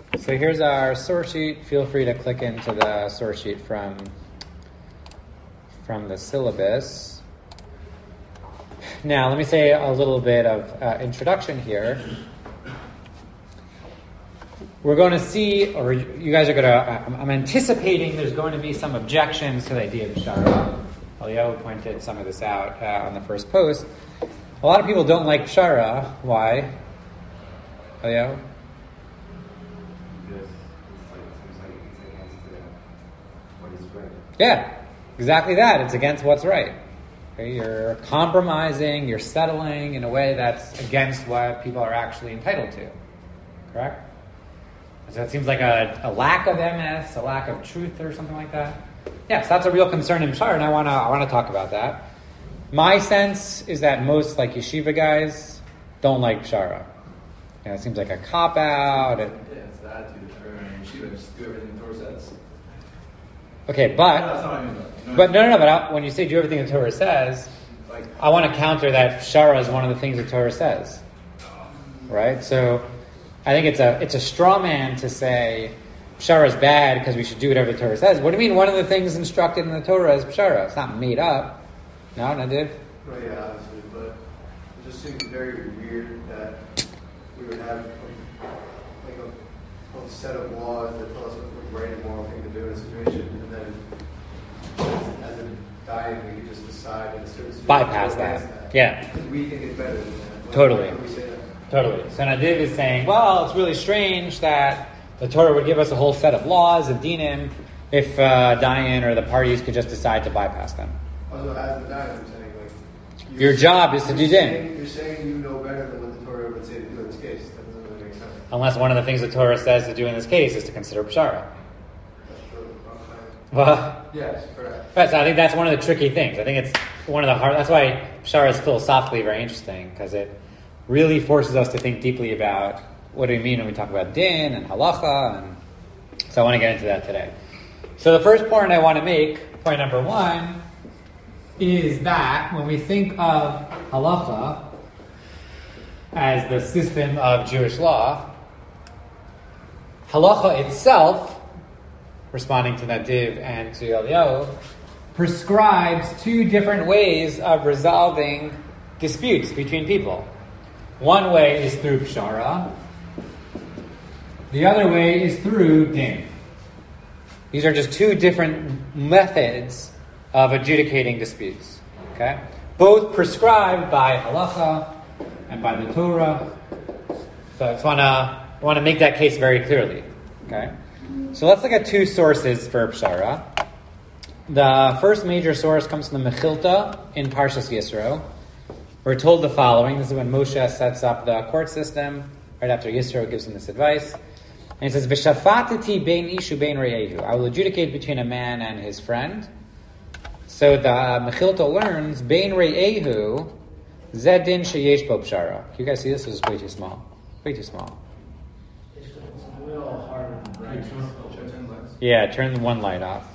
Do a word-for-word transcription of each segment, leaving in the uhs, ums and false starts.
So here's our source sheet. Feel free to click into the source sheet from, from the syllabus. Now, let me say a little bit of uh, introduction here. We're going to see, or you guys are going to, I'm, I'm anticipating there's going to be some objections to the idea of Pshara. Eliyahu pointed some of this out uh, on the first post. A lot of people don't like Pshara. Why? Eliyahu? Yeah, exactly that. It's against what's right. Okay, you're compromising, you're settling in a way that's against what people are actually entitled to. Correct? So it seems like a, a lack of M S, a lack of truth or something like that. Yes, that's a real concern in Pshara, and I want to I want to talk about that. My sense is that most like yeshiva guys don't like Pshara. You know, it seems like a cop-out. And, yeah, it's the attitude of everyone in yeshiva, just do everything the Torah says. Okay, but, no, that's not what I mean, you know, but no, no, no, but I, when you say do everything the Torah says, like, I want to counter that Pshara is one of the things the Torah says. Right? So I think it's a it's a straw man to say Pshara is bad because we should do whatever the Torah says. What do you mean one of the things instructed in the Torah is Pshara? It's not made up. No, Nadiv? Well, yeah, obviously, but it just seems very weird that we would have like a, a set of laws that tell us what's the right and moral thing to do in a situation, and then as, as a dying, we could just decide in a certain situation Bypass that. that. Yeah. Because we think it's better than that. Why- Totally. why would we say that? Totally. So Nadiv is saying, well, it's really strange that the Torah would give us a whole set of laws of dinim if uh, Dayan or the parties could just decide to bypass them. Also, as the dying, I'm saying, like... Your job is to you're do saying- din. You're saying you know better than what the Torah would say to do in this case. That doesn't really make sense. Unless one of the things the Torah says to do in this case is to consider Pshara. That's true. Well, Yes, correct. right, so I think that's one of the tricky things. I think it's one of the hard... That's why Pshara is philosophically very interesting, because it really forces us to think deeply about what do we mean when we talk about din and halacha, and so I want to get into that today. So the first point I want to make, point number one, is that when we think of halacha as the system of Jewish law, halacha itself, responding to Nadiv and to Eliyahu, prescribes two different ways of resolving disputes between people. One way is through Pshara. The other way is through din. These are just two different methods of adjudicating disputes. Okay? Both prescribed by halacha and by the Torah. So I just want to want to make that case very clearly. Okay? So let's look at two sources for Pshara. The first major source comes from the Mechilta in Parshas Yisro. We're told the following. This is when Moshe sets up the court system, right after Yisro gives him this advice. And he says, V'shafatati bein ishu bein re'ehu. I will adjudicate between a man and his friend. So the Mechilta learns, bein re'ehu, zedin sheyesh bo pshara. Can you guys see this? This is way too small. Way too small. It's a little harder than bright. Yeah, turn the one light off.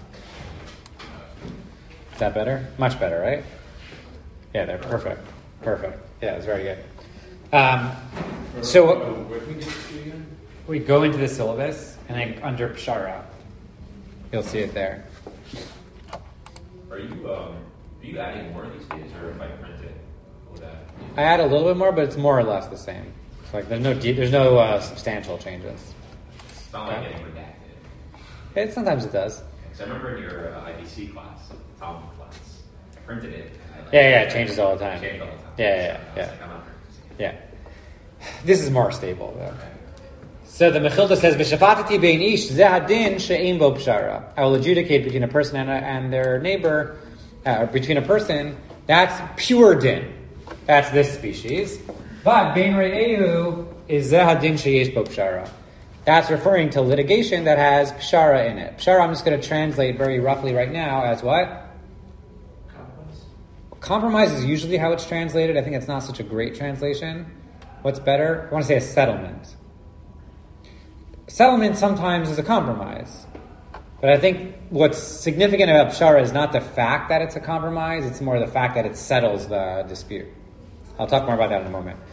Is that better? Much better, right? Yeah, they're perfect. Perfect. Yeah, it's very good. Um, so we go into the syllabus, and then under Pshara, you'll see it there. Are you um, are you adding more these days, or if I print it, will that? I add a little bit more, but it's more or less the same. It's like there's no de- there's no uh, substantial changes. It's not like Okay. getting redacted. It sometimes it does. Because I remember in your uh, I B C class, Talmud class, I printed it. And I, like, Yeah, yeah, it changes all the time. Changed all the time. Yeah, yeah, So I was yeah. like, I'm not practicing. Yeah. This is more stable, though. So the Mechilta says, "V'shafatati bein ish zehadin she'ein bo pshara." I will adjudicate between a person and, a, and their neighbor, uh, or between a person. That's pure din. That's this species. But bein re'ehu is zehadin she'yesh bo pshara. That's referring to litigation that has pshara in it. Pshara, I'm just going to translate very roughly right now as what? Compromise. Compromise is usually how it's translated. I think it's not such a great translation. What's better? I want to say a settlement. Settlement sometimes is a compromise. But I think what's significant about Pshara is not the fact that it's a compromise, it's more the fact that it settles the dispute. I'll talk more about that in a moment.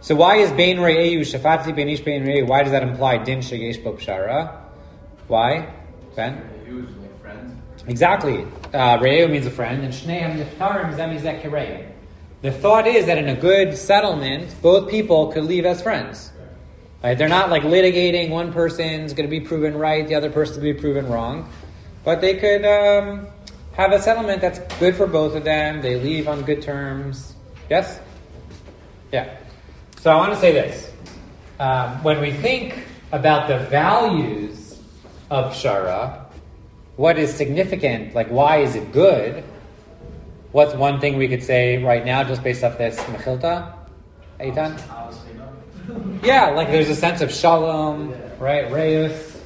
So why is bein re'eyu shafati bein ish bein re'eyu? Why does that imply din sheyesh bo pshara? Why? Ben? Re'eyu is like friend. Exactly. Uh, re'eyu means a friend, and shneim niftarim zemi zekireim. The thought is that in a good settlement, both people could leave as friends. Right? They're not like litigating. One person's going to be proven right, the other person's going to be proven wrong. But they could um, have a settlement that's good for both of them. They leave on good terms. Yes? Yeah. So I want to say this. Um, when we think about the values of Pshara, what is significant, like why is it good? What's one thing we could say right now just based off this Mechilta? Eitan? Yeah, like there's a sense of shalom, right? Reus.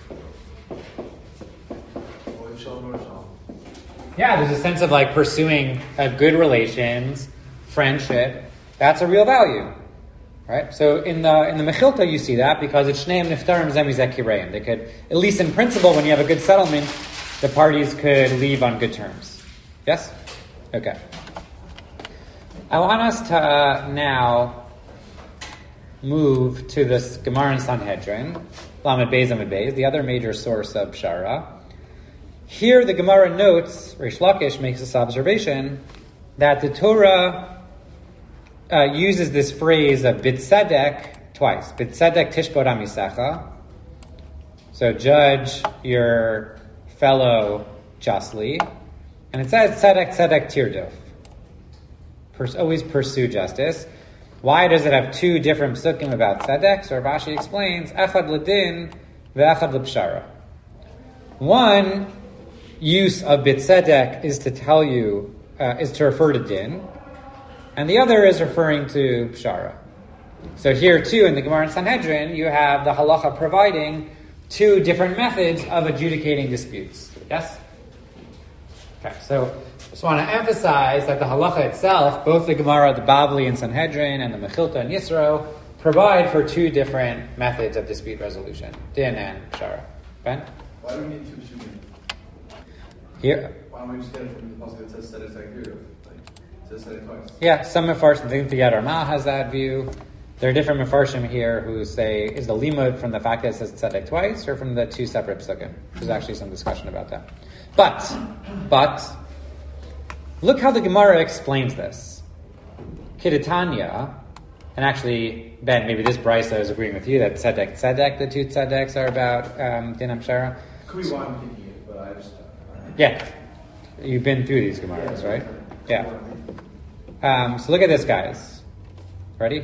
Yeah, there's a sense of like pursuing uh, good relations, friendship. That's a real value, right? So in the in the Mechilta you see that because it's shneim niftarim zemi zekireim. They could, at least in principle, when you have a good settlement, the parties could leave on good terms. Yes? Okay. I want us to uh, now move to this Gemara in Sanhedrin, Lamed Beis Lamed Beis, the other major source of Pshara. Here the Gemara notes, Rish Lakish makes this observation, that the Torah uh, uses this phrase of B'tzedek twice. B'tzedek tishbot amisecha. So judge your fellow justly. And it says tzedek tzedek tirdof. Pers- always pursue justice. Why does it have two different psukim about tzedek? So Rashi explains, echad ledin ve'echad lepshara. One use of b'tzedek is to tell you, uh, is to refer to din, and the other is referring to pshara. So here too, in the Gemara in Sanhedrin, you have the halacha providing two different methods of adjudicating disputes. Yes? Okay, so just want to emphasize that the halacha itself, both the Gemara, the Bavli in Sanhedrin, and the Mechilta and Yisro, provide for two different methods of dispute resolution, din and pshara. Ben? Why do we need two psukim? Here. Why don't we just get it from the pasuk that says tzedek tzedek tirdof? Like, it says tzedek twice. Yeah, some Mefarshim think the Yad Ramah has that view. There are different Mefarshim here who say, is the limud from the fact that it says tzedek twice, or from the two separate psukim? There's actually some discussion about that. But, but, look how the Gemara explains this. Kidatanya, and actually, Ben, maybe this Brisa is agreeing with you that tzedek tzedek, the two tzedeks are about um, din pshara. Could be why I'm thinking it, but I just... Yeah, you've been through these Gemaras, right? Yeah. Um, so look at this, guys. Ready?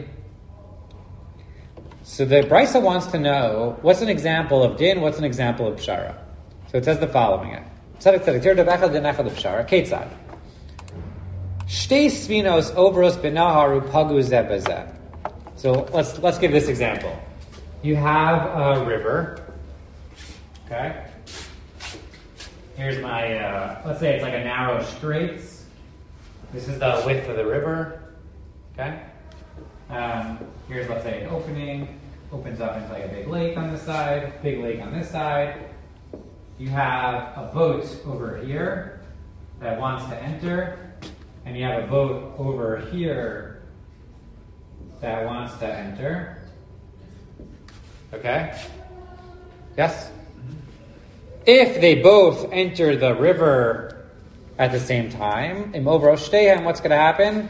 So the Brisa wants to know, what's an example of din, what's an example of pshara? So it says the following. Tzedek tzedek tirdof echad din echad pshara. Ketzad. Shtei svinos ovros benaharu pagu zeh bezeh. So let's let's give this example. You have a river. Okay. Here's my, uh, let's say it's like a narrow straits. This is the width of the river. Okay. Um, here's, let's say, an opening. Opens up into like a big lake on this side, big lake on this side. You have a boat over here that wants to enter, and you have a boat over here that wants to enter. Okay? Yes? If they both enter the river at the same time, im ovros shteihem, what's going to happen?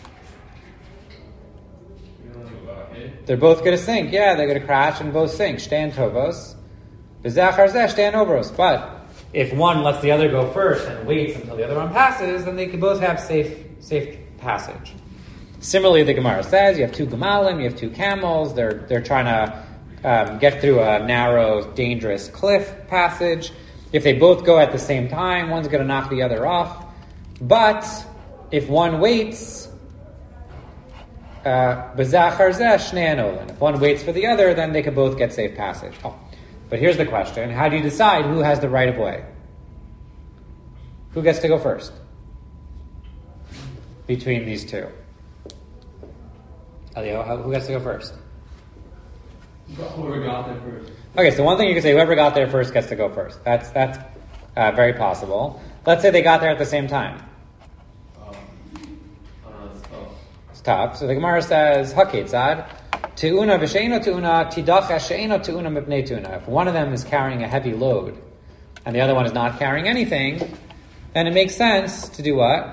They're both going to sink. Yeah, they're going to crash and both sink. Shtein tovos. B'zachar zeh shtein ovros. But if one lets the other go first and waits until the other one passes, then they can both have safe safe passage. Similarly, the Gemara says you have two gemalim, you have two camels. They're they're trying to um, get through a narrow, dangerous cliff passage. If they both go at the same time, one's going to knock the other off. But if one waits, uh, b'zachar zeh shnei anolim. If one waits for the other, then they can both get safe passage. Oh. But here's the question: how do you decide who has the right of way? Who gets to go first between these two? Elio, who gets to go first? Whoever got there first. Okay, so one thing you can say, whoever got there first gets to go first. That's that's uh, very possible. Let's say they got there at the same time. Um, uh, oh. It's tough. So the Gemara says, Haketzad, Te'una v'she'eno te'una, tidacha she'eno te'una mipnei te'una. If one of them is carrying a heavy load, and the other one is not carrying anything, then it makes sense to do what?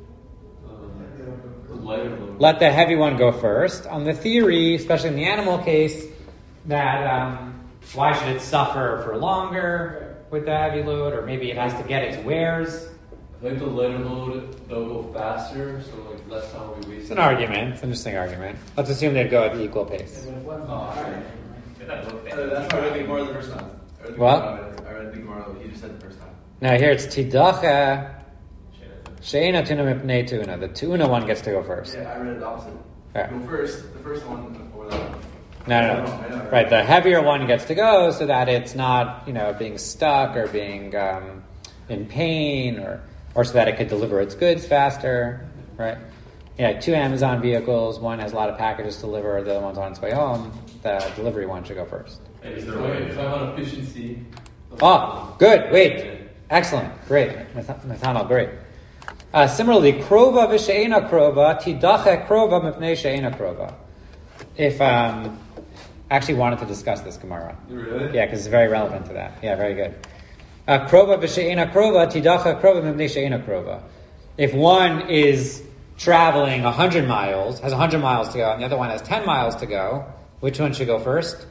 Let the heavy one go first. On the theory, especially in the animal case, that um, why should it suffer for longer with the heavy load, or maybe it has to get its wares. Like the lighter load, they'll go faster, so like less time will be wasted. It's an argument. It's an interesting argument. Let's assume they'd go at the equal pace. But if one's Oh, not okay. hard, That's why I read the Gemara the first time. I read the What? Gemara- I read the Gemara, he just said the first time. Now here it's tidacha she'ena tuna mipnei tuna. The tuna one gets to go first. Yeah, I read it opposite. Right. Go first, the first one before that one. No, no, I know, no. I know, Right, the heavier one gets to go so that it's not, you know, being stuck or being um, in pain, or or so that it could deliver its goods faster, right? Yeah, two Amazon vehicles, one has a lot of packages to deliver, the other one's on its way home. The delivery one should go first. And is So there a way if I want efficiency. Oh, good, wait. Excellent, great. Nathaniel, great. Uh, similarly, krova v'she'ena krova, tidache krova mipnei she'ena krova. If, um, I actually wanted to discuss this Gemara. Really? Yeah, because it's very relevant to that. Yeah, very good. Uh, krova v'she'ena krova, tidacha krova mipnei she'ena krova. If one is traveling one hundred miles, has one hundred miles to go, and the other one has ten miles to go, which one should go first?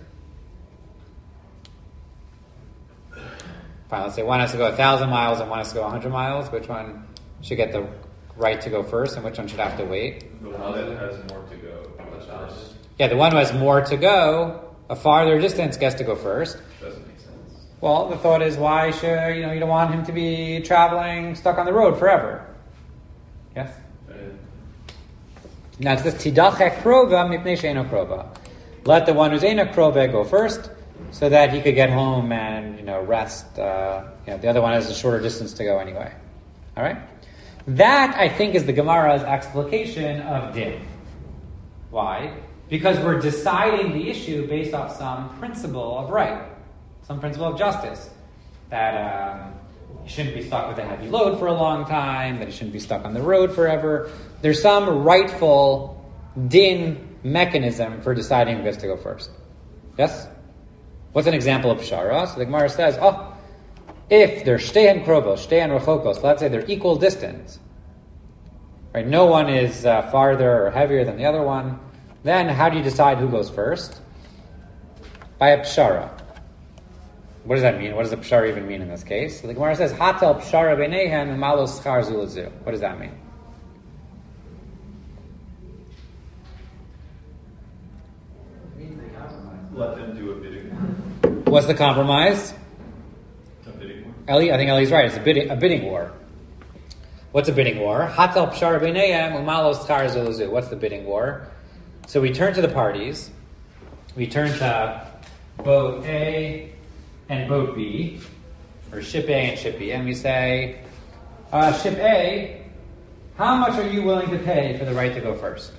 Fine, let's say one has to go one thousand miles and one has to go one hundred miles. Which one should get the right to go first, and which one should have to wait? the one that has more to go? That's first. Yeah, the one who has more to go, a farther distance, gets to go first. Doesn't make sense. Well, the thought is, why should, you know, you don't want him to be traveling, stuck on the road forever. Yes? Uh, Now it says, Tidache krova mipnei she'eno krova. Let the one who's ena krova go first, so that he could get home and, you know, rest. Uh, you know, the other one has a shorter distance to go anyway. All right? That, I think, is the Gemara's explication of din. Why? Because we're deciding the issue based off some principle of right, some principle of justice. That um, he shouldn't be stuck with a heavy load for a long time, that he shouldn't be stuck on the road forever. There's some rightful din mechanism for deciding who gets to go first. Yes? What's an example of pshara? So the Gemara says, oh, if they're shtehan krovos, shtehan rechokos, let's say they're equal distance, right? No one is uh, farther or heavier than the other one. Then how do you decide who goes first? By a pshara. What does that mean? What does the pshara even mean in this case? So the Gemara says, hatel pshara b'neihen u'malos schar zu lezu. What does that mean? it means they compromise. Let them do a bidding war. What's the compromise? A bidding war. Eli, I think Eli's right. It's a bidding, a bidding war. What's a bidding war? Hatel pshara b'neihem u'malos schar zu lezu. What's the bidding war? So we turn to the parties. We turn to boat A and boat B, or ship A and ship B, and we say, uh, ship A, how much are you willing to pay for the right to go first?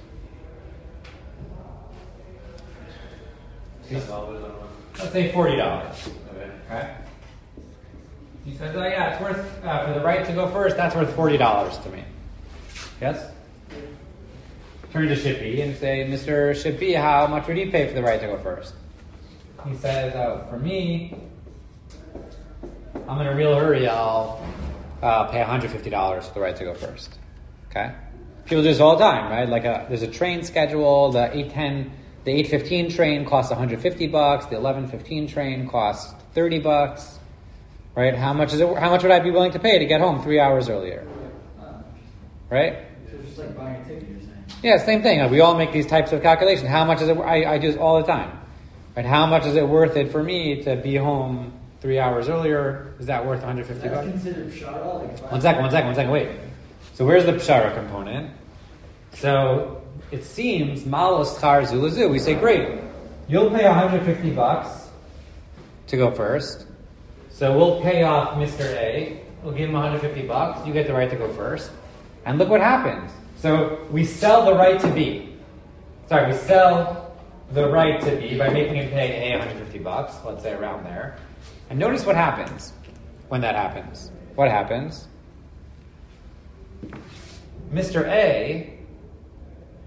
Let's say forty dollars. Okay. He says, oh yeah, it's worth, uh, for the right to go first, that's worth forty dollars to me. Yes? Turn to ship B and say, Mister Ship B, how much would you pay for the right to go first? He says, oh, for me, I'm in a real hurry, I'll uh, pay one hundred fifty dollars for the right to go first. Okay? People do this all the time, right? Like a, there's a train schedule, the eight ten, the eight fifteen train costs one hundred fifty bucks, the eleven fifteen train costs thirty bucks. Right? How much is it, how much would I be willing to pay to get home three hours earlier? Right? So it's just like buying a ticket, you're saying. Yeah, same thing. We all make these types of calculations. How much is it? I, I do this all the time. Right? How much is it worth it for me to be home three hours earlier? Is that worth one hundred fifty That's bucks? considered pshara? Like if I- One second, one second, one second. Wait. So where's the pshara component? So it seems malos schar zu lezu. We say, great. You'll pay one hundred fifty bucks to go first. So we'll pay off Mister A. We'll give him one hundred fifty bucks. You get the right to go first. And look what happens. So we sell the right to B. Sorry, we sell the right to B by making him pay A one hundred fifty bucks, let's say around there. And notice what happens when that happens. What happens? Mister A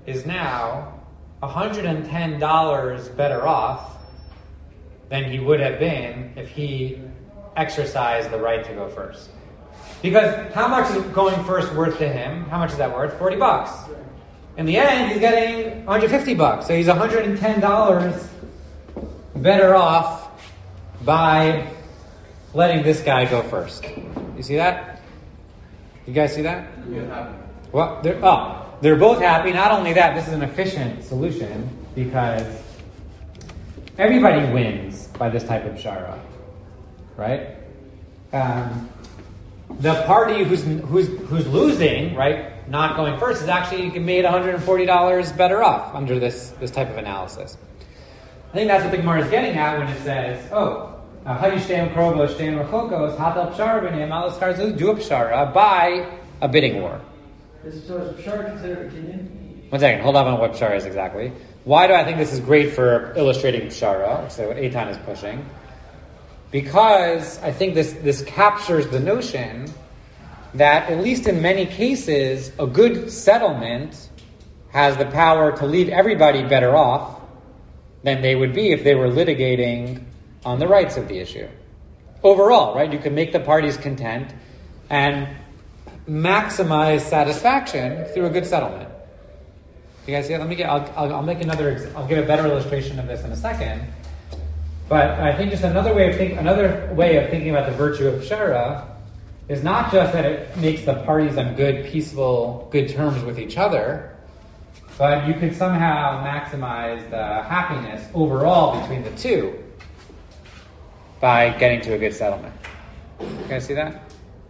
is now one hundred ten dollars better off than he would have been if he exercised the right to go first. Because how much is going first worth to him? How much is that worth? forty bucks. In the end, he's getting one hundred fifty bucks. So he's one hundred ten dollars better off by letting this guy go first. You see that? You guys see that? You're happy. Well, they're, oh, they're both happy. Not only that, this is an efficient solution because everybody wins by this type of shara, right? Um, the party who's who's who's losing, right, not going first, is actually made one hundred forty dollars better off under this this type of analysis. I think that's what the Gemara is getting at when it says, "Oh, hadishteim krobos, shteim rachokos, hatal pshara b'neim alas karzu do a pshara by a bidding war." Is, so is Pshara considered a kinyan? One second, hold on on what pshara is exactly. Why do I think this is great for illustrating pshara? So what Eitan is pushing. Because I think this, this captures the notion that, at least in many cases, a good settlement has the power to leave everybody better off than they would be if they were litigating on the rights of the issue. Overall, right? You can make the parties content and maximize satisfaction through a good settlement. You guys see it? Let me get. I'll, I'll, I'll make another. ex- I'll give a better illustration of this in a second. But I think just another way of think, another way of thinking about the virtue of pshara is not just that it makes the parties on good, peaceful, good terms with each other, but you could somehow maximize the happiness overall between the two by getting to a good settlement. You guys see that?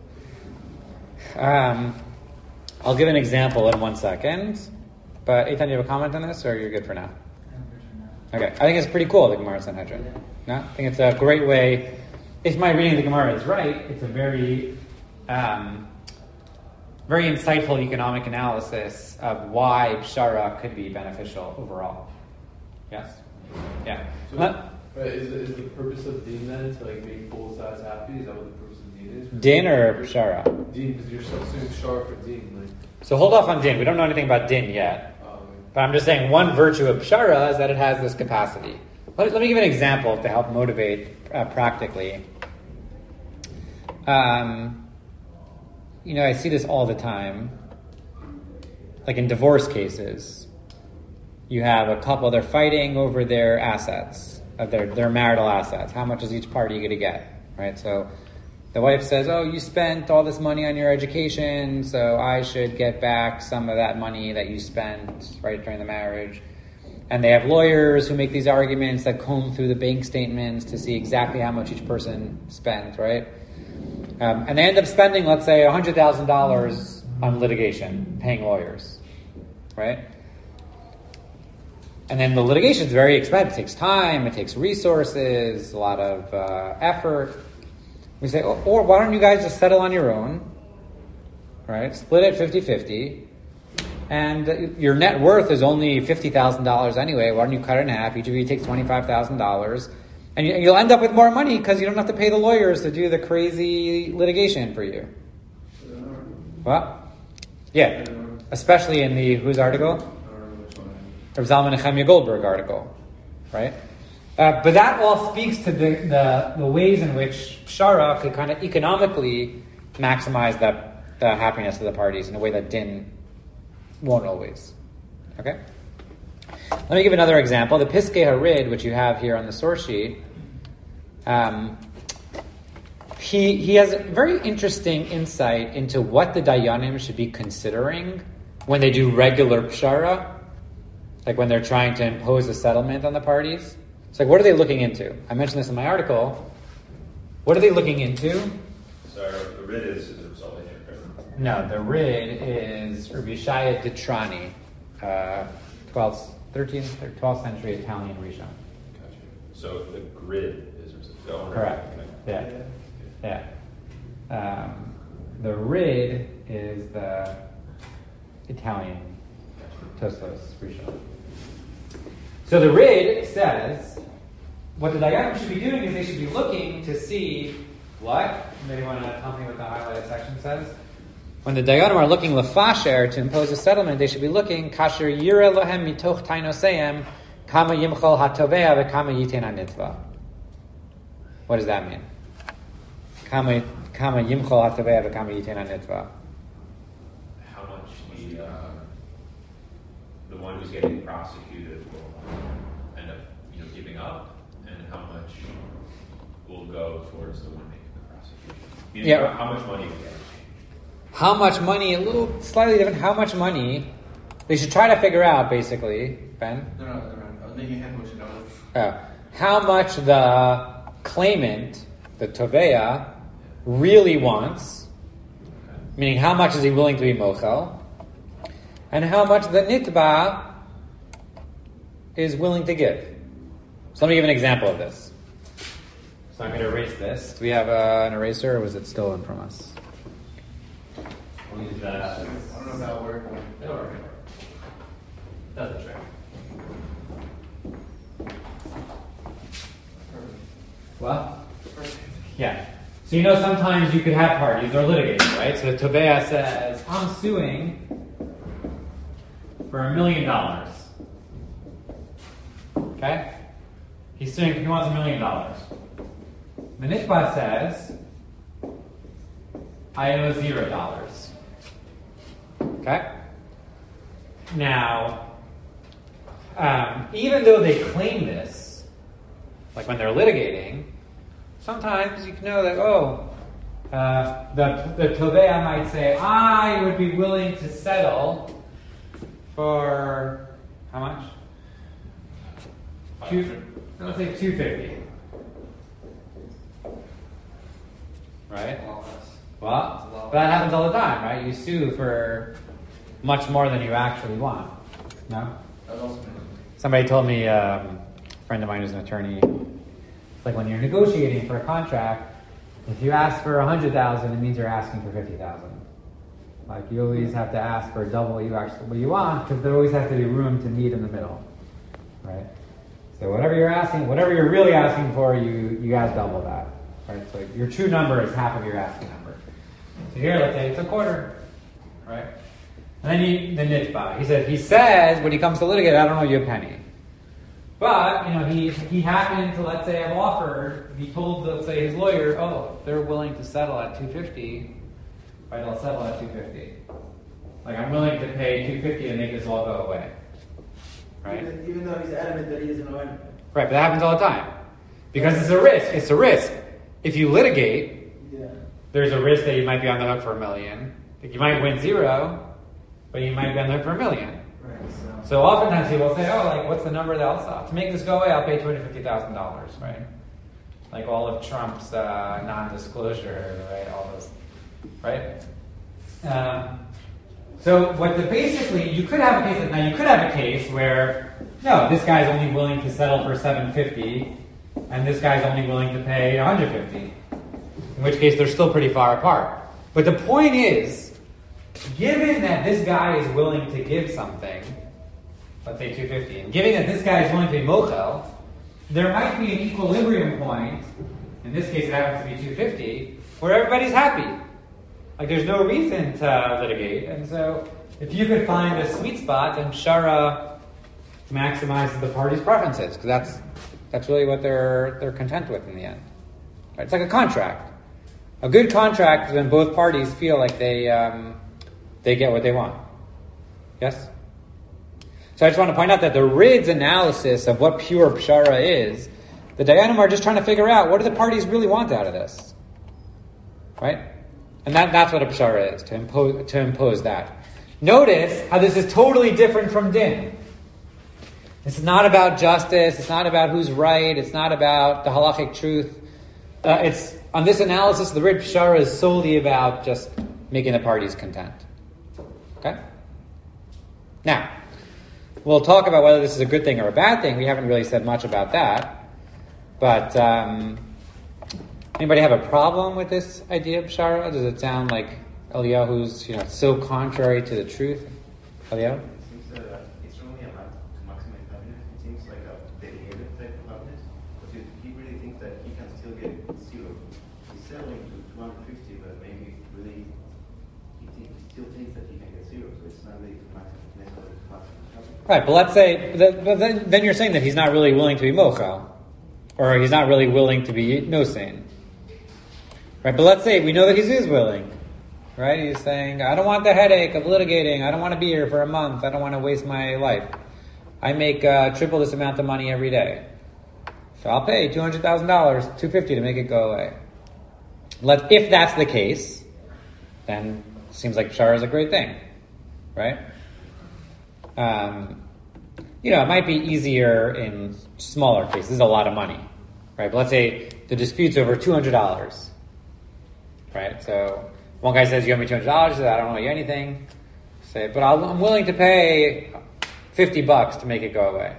Um, I'll give an example in one second. But Eitan, you have a comment on this, or you're good for now? Okay, I think it's pretty cool, the Gemara Sanhedrin. No? I think it's a great way. If my reading of the Gemara is right, it's a very, um, very insightful economic analysis of why pshara could be beneficial overall. Yes? Yeah. So, Let- right, is, is the purpose of Din then to like make both sides happy? Is that what the purpose of Din is? Din or pshara? Din, because you're substituting Shar for Din. Like, So hold off on din. We don't know anything about din yet. um, But I'm just saying one virtue of pshara is that it has this capacity. Let, let me give an example to help motivate uh, practically. Um, you know, I see this all the time. Like in divorce cases, you have a couple, they're fighting over their assets, of their, their marital assets. How much is each party going to get, right? So the wife says, oh, you spent all this money on your education, so I should get back some of that money that you spent, right, during the marriage. And they have lawyers who make these arguments that comb through the bank statements to see exactly how much each person spent, right? Um, and they end up spending, let's say, one hundred thousand dollars on litigation, paying lawyers, right? And then the litigation is very expensive. It takes time, it takes resources, a lot of uh, effort. We say, oh, or why don't you guys just settle on your own, right? Split it fifty-fifty. And your net worth is only fifty thousand dollars anyway. Why don't you cut it in half? Each of you takes twenty-five thousand dollars. And you, you'll end up with more money because you don't have to pay the lawyers to do the crazy litigation for you. Well, yeah. Especially in the, whose article? Rav Zalman Nechemia Goldberg article, right? Uh, but that all speaks to the, the, the ways in which pshara could kind of economically maximize the, the happiness of the parties in a way that din won't always. Okay? Let me give another example. The Piskei Harid, which you have here on the source sheet, um, he he has a very interesting insight into what the Dayanim should be considering when they do regular pshara, like when they're trying to impose a settlement on the parties. It's like, what are they looking into? I mentioned this in my article. What are they looking into? So the rid is, is a result of it. No, the rid is Rabbi Yeshaya Ditrani, uh, twelfth, thirteenth, or twelfth century Italian Rishon. Gotcha. So the grid is the owner. Correct. Yeah. Yeah. Um, the rid is the Italian Tosfos Rishon. So the rid says, what the Dayanim should be doing is they should be looking to see what? Maybe want to tell me what the highlighted section says? when the Dayanim are looking lefasher to impose a settlement, they should be looking kasher yira lohem mitoch tainoseim kama yimchol hatovea v'kama yiten hanitva. What does that mean? Kama kama yimchol hatovea v'kama yiten hanitva. How much the uh, the one who's getting prosecuted will end up, you know, giving up, and how much will go towards the one making the prosecution? Meaning Yeah. How much money will get? How much money? A little slightly different. How much money? They should try to figure out, basically, Ben. No, no, no, no. I was making hand motion. I was... Uh, how much the claimant, the Tovea, really wants, meaning how much is he willing to be mochel, and how much the Nitba is willing to give. So let me give an example of this. So I'm going to erase this. Do we have uh, an eraser, or was it stolen from us? We'll use that. I don't know if that'll work. It'll work. That's the trick. What? Yeah. So you know sometimes you could have parties or litigating, right? So the Tovea says, I'm suing for a million dollars. Okay? He's suing, he wants a million dollars. The Nitba says, I owe zero dollars. Okay? Now, um, even though they claim this, like when they're litigating, sometimes you can know that, oh, uh, the, the Tovea might say, I would be willing to settle for, how much? Two, let's say two fifty. Right? Well, that happens all the time, right? You sue for much more than you actually want. No? That was also Somebody told me, um, a friend of mine who's an attorney, like when you're negotiating for a contract, if you ask for a hundred thousand, it means you're asking for fifty thousand. Like you always have to ask for double what you actually what you want, because there always has to be room to meet in the middle, right? So whatever you're asking, whatever you're really asking for, you you ask double that, right? So your true number is half of your asking number. So here, let's say it's a quarter, right? And then he, the nitba, he said, he says when he comes to litigate, I don't owe you a penny. But, you know, he he happened to, let's say, have offered, he told, let's say, his lawyer, oh, they're willing to settle at two fifty, right, I'll settle at two fifty. Like, I'm willing to pay two fifty to make this all go away. Right? Even, even though he's adamant that he doesn't know anything. Right, but that happens all the time. Because it's a risk. It's a risk. If you litigate, Yeah. there's a risk that you might be on the hook for a million. You might win zero, but you might be on the hook for a million. Right. So. So oftentimes people will say, oh, like, what's the number that I'll stop? To make this go away, I'll pay two hundred fifty thousand dollars, right? Like all of Trump's uh, non-disclosure, right? All those, right? Um, so what the basically, you could have a case, now you could have a case where, no, this guy's only willing to settle for seven hundred fifty dollars, and this guy's only willing to pay one hundred fifty dollars. In which case, they're still pretty far apart. But the point is, given that this guy is willing to give something, let's say two hundred fifty dollars, and given that this guy is willing to be mochel, there might be an equilibrium point, in this case it happens to be two hundred fifty dollars, where everybody's happy. Like there's no reason to litigate. And so if you could find a sweet spot, then Shara maximizes the party's preferences, because that's that's really what they're they're content with in the end. Right? It's like a contract. A good contract is when both parties feel like they um, they get what they want. Yes? So I just want to point out that the Rid's analysis of what pure pshara is, the Dayanim are just trying to figure out what do the parties really want out of this. Right? And that, that's what a pshara is, to impose, to impose that. Notice how this is totally different from din. It's not about justice, it's not about who's right, it's not about the halachic truth. Uh, it's on this analysis, the Rid pshara is solely about just making the parties content. Okay? Now, we'll talk about whether this is a good thing or a bad thing. We haven't really said much about that. But um, anybody have a problem with this idea of pshara? Does it sound like Eliyahu's, you know, so contrary to the truth? Eliyahu? It seems uh, it's only a matter to maximize happiness. It seems like a derivative type of happiness. Because if he really thinks that he can still get zero, he's selling to two hundred fifty, but maybe really he he still thinks that he can get zero, so it's not really to maximum, necessarily to maximum. Right, but let's say, that, but then, then you're saying that he's not really willing to be mochel, or he's not really willing to be nosein. Right, but let's say we know that he is willing. Right, he's saying, I don't want the headache of litigating. I don't want to be here for a month. I don't want to waste my life. I make uh, triple this amount of money every day, so I'll pay two hundred thousand dollars, two fifty to make it go away. Let if that's the case, then it seems like pshara is a great thing, right? Um, you know, it might be easier in smaller cases. This is a lot of money, right? But let's say the dispute's over two hundred dollars, right? So one guy says, you owe me two hundred dollars. I don't owe you anything. Say, but I'll, I'm willing to pay fifty bucks to make it go away.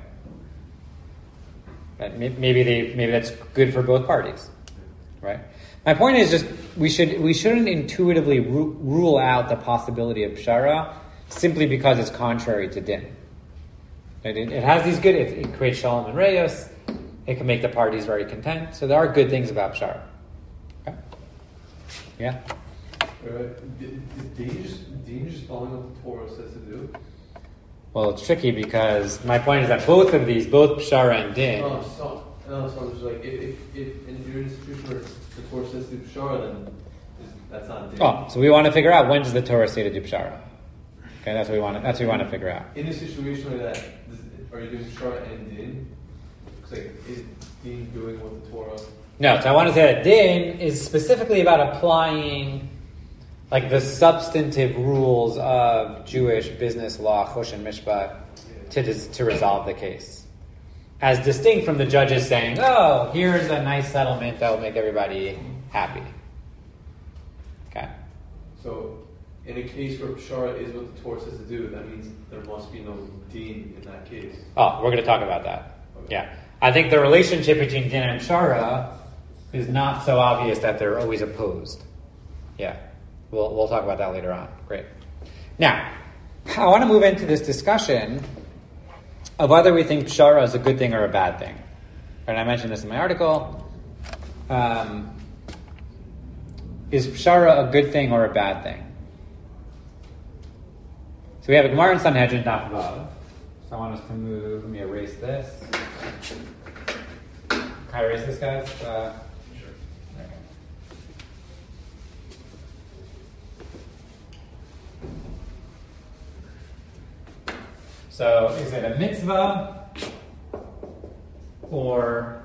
But maybe they, maybe that's good for both parties, right? My point is just we should we shouldn't intuitively ru- rule out the possibility of pshara simply because it's contrary to din. It, it has these good. It, it creates shalom and reyos. It can make the parties very content. So there are good things about pshara. Okay. Yeah. Right. Is Dean just, Dean just following what the Torah says to do? Well, it's tricky because my point is that both of these, both pshara and din. No, so, no, so I'm just like, if, if, if in your institution where the Torah says to do pshara, then is, that's not din. Oh, so we want to figure out when does the Torah say to do pshara? Okay, that's what we want. To, that's what we want to figure out. In a situation like that, does, are you doing pshara and din? Because like, is Din doing what the Torah? No, so I want to say that din is specifically about applying like the substantive rules of Jewish business law, chosh and mishpat, to dis- to resolve the case, as distinct from the judges saying, "Oh, here's a nice settlement that will make everybody happy." Okay. So, in a case where pshara is what the Torah says to do, that means there must be no din in that case. Oh, we're going to talk about that. Okay. Yeah, I think the relationship between din and pshara is not so obvious that they're always opposed. Yeah. We'll, we'll talk about that later on. Great. Now, I want to move into this discussion of whether we think pshara is a good thing or a bad thing. And I mentioned this in my article. Um, is pshara a good thing or a bad thing? So we have a Gemara in Sanhedrin, daf vav. So I want us to move. Let me erase this. Can I erase this, guys? Uh, So, is it a mitzvah or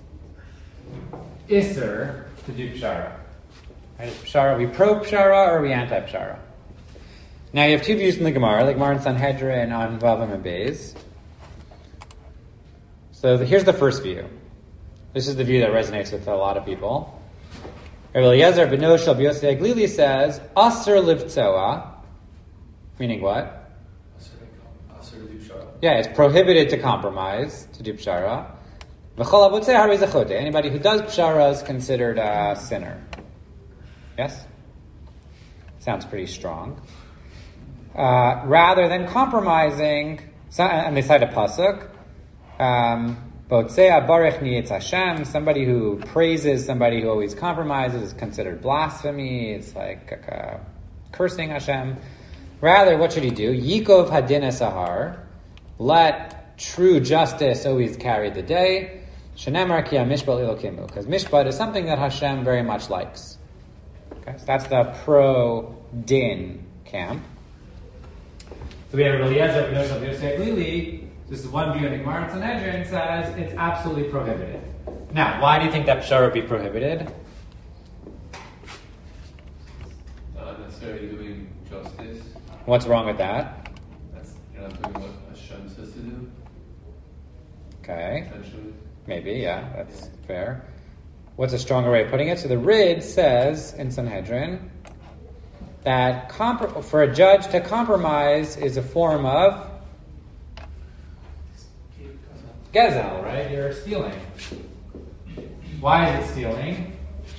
isser to do pshara? Right, is pshara, are we pro pshara or are we anti pshara? Now, you have two views from the Gemara, the Gemara in Sanhedrin on Vavam and Beis. So, the, here's the first view. This is the view that resonates with a lot of people. Rabbi Eliezer ben Noshel b'Yosei Glili says, Aser livtzoa, meaning what? Yeah, it's prohibited to compromise, to do pshara. Anybody who does pshara is considered a sinner. Yes? Sounds pretty strong. Uh, rather than compromising, and they cite a pasuk, um, somebody who praises somebody who always compromises is considered blasphemy. It's like uh, cursing Hashem. Rather, what should he do? Yikov hadin esahar. Let true justice always carry the day. Shenemar ki mishpat ilokimu, because mishpat is something that Hashem very much likes. Okay, so that's the pro-din camp. So we have Eliezer ben Noshel b'Yosei Glili. This is one view in the Gemara in Sanhedrin, says it's absolutely prohibited. Now, why do you think that pshara would be prohibited? Not necessarily doing justice. What's wrong with that? That's, you're not doing what Hashem says to do. Okay. Essentially. Maybe, yeah, that's yeah. fair. What's a stronger way of putting it? So the Rid says in Sanhedrin that comp- for a judge to compromise is a form of gezel, right? You're stealing. Why is it stealing?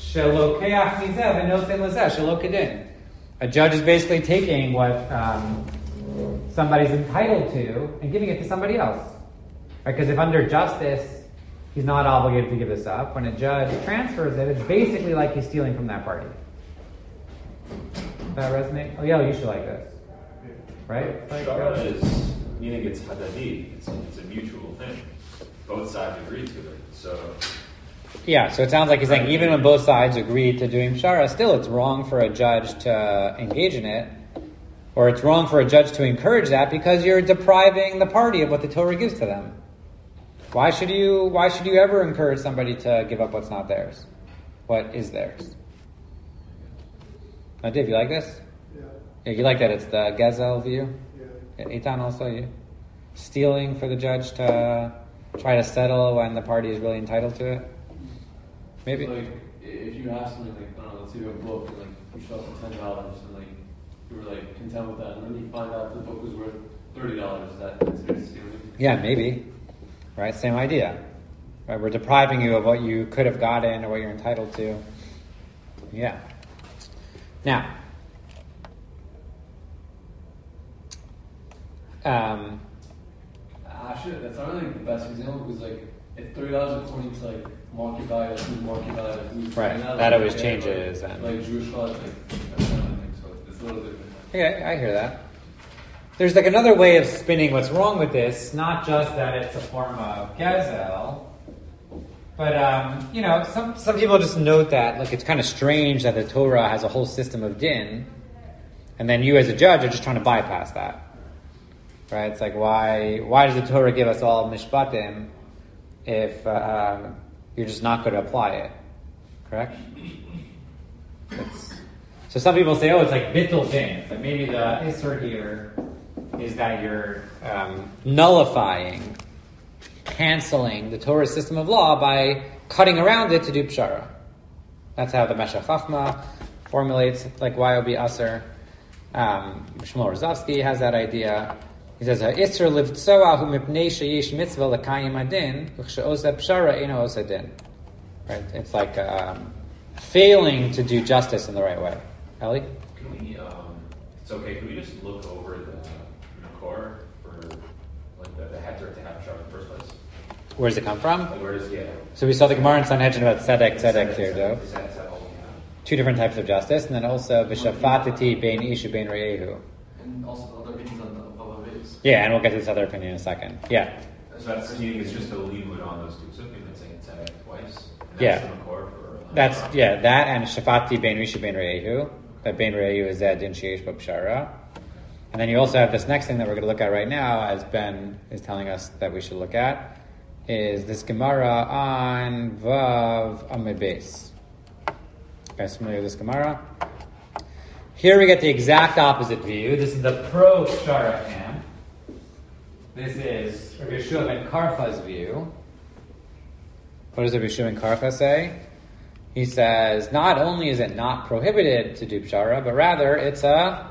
A judge is basically taking what um, somebody's entitled to and giving it to somebody else. Because right? if under justice, he's not obligated to give this up. When a judge transfers it, it's basically like he's stealing from that party. That resonate? Oh yeah, you should like this, right? It's like, Shara uh, is, meaning it's hadadi, it's, it's a mutual thing. Both sides agree to it, so... Yeah, so it sounds like he's saying even when both sides agree to doing pshara, still it's wrong for a judge to engage in it, or it's wrong for a judge to encourage that because you're depriving the party of what the Torah gives to them. Why should you? Why should you ever encourage somebody to give up what's not theirs? What is theirs? Now, Dave, you like this? Yeah. Yeah, you like that it's the Gezel view? Yeah. Yeah, Eitan also, you stealing for the judge to try to settle when the party is really entitled to it? Maybe. Like, if you have something like, I don't know, let's say you have a book and like you show up for ten dollars and like you were like content with that, and then you find out the book was worth thirty dollars. Is that considered stealing? Yeah, maybe. Right, same idea. Right, we're depriving you of what you could have gotten or what you're entitled to. Yeah. Now, um, Actually, that's not really the best example because like if thirty dollars according to like market value, who's market value, who's Right, and that like, always yeah, changes Like, and- like Jewish law, it's like that's kind of thing. So it's a little different. okay, I hear that. There's like another way of spinning what's wrong with this, not just that it's a form of Gezel, but, um, you know, some, some people just note that, like, it's kind of strange that the Torah has a whole system of din, and then you as a judge are just trying to bypass that. Right? It's like, why why does the Torah give us all mishpatim if uh, um, you're just not going to apply it? Correct? It's, so some people say, oh, it's like bittul din. It's like maybe the isser here is that you're um, nullifying, canceling the Torah system of law by cutting around it to do pshara. That's how the Meshech Chachma formulates, like, why it would be aser. Um, Shmuel Rozovsky has that idea. He says, "Ha'isr livtzoahu mipnei sheyesh mitzvah l'kayim adin, v'chshe'osa pshara eino osa din." Right? It's like um, failing to do justice in the right way. Ellie? Can we, um, it's okay, can we just look over the Makor for, like, the, the heter to have Shara in the first place? Where does it come from? Like, where does, yeah. So we saw the Gemara in Sanhedrin about tzedek, tzedek here, though. Is that, is that all we have? Two different types of justice, and then also v'shafatati bein ishu bein re'ehu. And also other opinions on the Bava Beis. Yeah, and we'll get to this other opinion in a second. Yeah. So that's, meaning it's just a limud on those two. So people can say it's tzedek twice. And Yeah. that's the Makor for... uh, That's, yeah, that and shafati bein rishu bein re'ehu. That bein re'ehu is that din sheyesh bo pshara. And then you also have this next thing that we're going to look at right now, as Ben is telling us that we should look at, is this Gemara on Vav Amud Beis. You guys familiar with this Gemara? Here we get the exact opposite view. This is the pro-Pshara camp. This is Rabbi Yeshua ben Karcha's view. What does Rabbi Yeshua ben Karcha say? He says, not only is it not prohibited to do Pshara, but rather it's a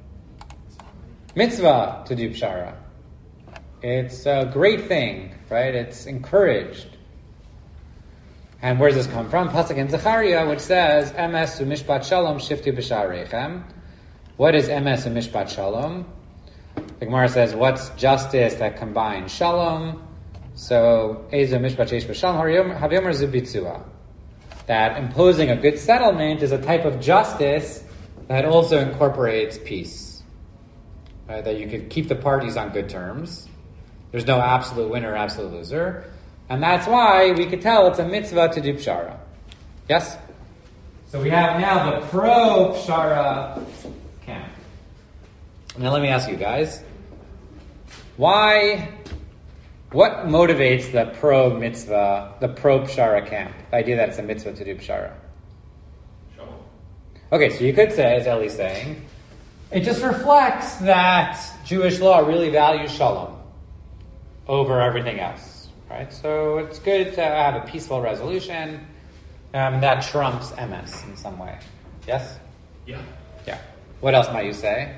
mitzvah to do Pshara. It's a great thing, right? It's encouraged. And where does this come from? Pasuk in Zechariah, which says, Emes u'mishpat shalom shiftu b'shareichem. What is Emes u'mishpat shalom? The Gemara says, what's justice that combines shalom? So, Ezu mishpat sheish b'shalom havyomer zu bitzua. That imposing a good settlement is a type of justice that also incorporates peace. Right? That you could keep the parties on good terms. There's no absolute winner or absolute loser. And that's why we could tell it's a mitzvah to do pshara. Yes? So we have now the pro-pshara camp. Now let me ask you guys, why, what motivates the pro-mitzvah, the pro-pshara camp? The idea that it's a mitzvah to do pshara. Shalom. Okay, so you could say, as Ellie's saying, it just reflects that Jewish law really values shalom over everything else. Right, so it's good to have a peaceful resolution um, that trumps M S in some way. Yes? Yeah. Yeah. What else might you say?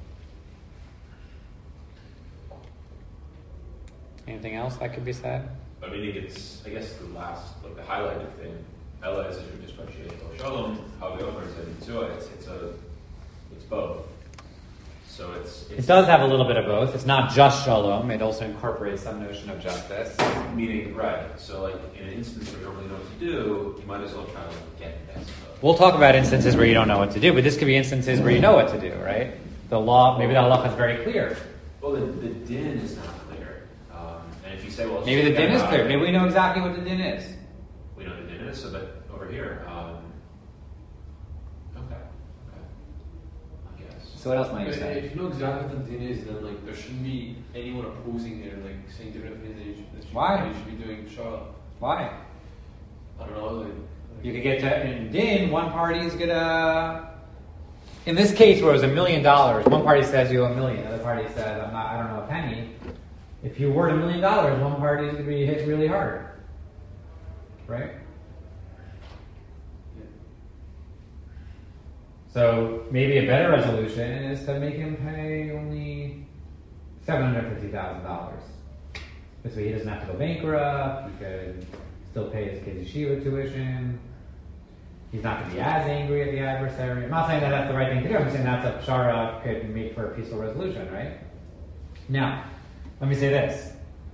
Anything else that could be said? I mean, it's, I guess, the last, like, the highlighted thing. Ella is a differentiate. Shalom, how the owner is a mitzvah. It's, it's a, it's both. So it's, It it's does have a little bit of both. It's not just shalom. It also incorporates some notion of justice. meaning right. So like in an instance where you don't really know what to do, you might as well try to like, get the best of it. We'll talk about instances where you don't know what to do, but this could be instances where you know what to do, right? The law, maybe that halacha is very clear. Well, the, the din is not clear. Um, and if you say, well, it's Maybe just the din is about- clear. Maybe we know exactly what the din is. We know the din is, so that over here. Um, okay. Okay. I guess. So what else might you If say? if you know exactly what the din is, then like there shouldn't be anyone opposing it or like saying different things that you should, that you, Why? that you should be doing. Shah. Why? I don't know. Like, You could get to, in din, one party is gonna, in this case where it was a million dollars, one party says you owe a million, the other party says, I'm not, I don't know a penny. If you award a million dollars, one party is gonna be hit really hard. Right? yeah. So maybe a better resolution is to make him pay only seven hundred fifty thousand dollars. This way he doesn't have to go bankrupt, he could still pay his kids' yeshiva tuition. He's not going to be as angry at the adversary. I'm not saying that that's the right thing to do. I'm saying that's a pshara could make for a peaceful resolution, right? Now, let me say this.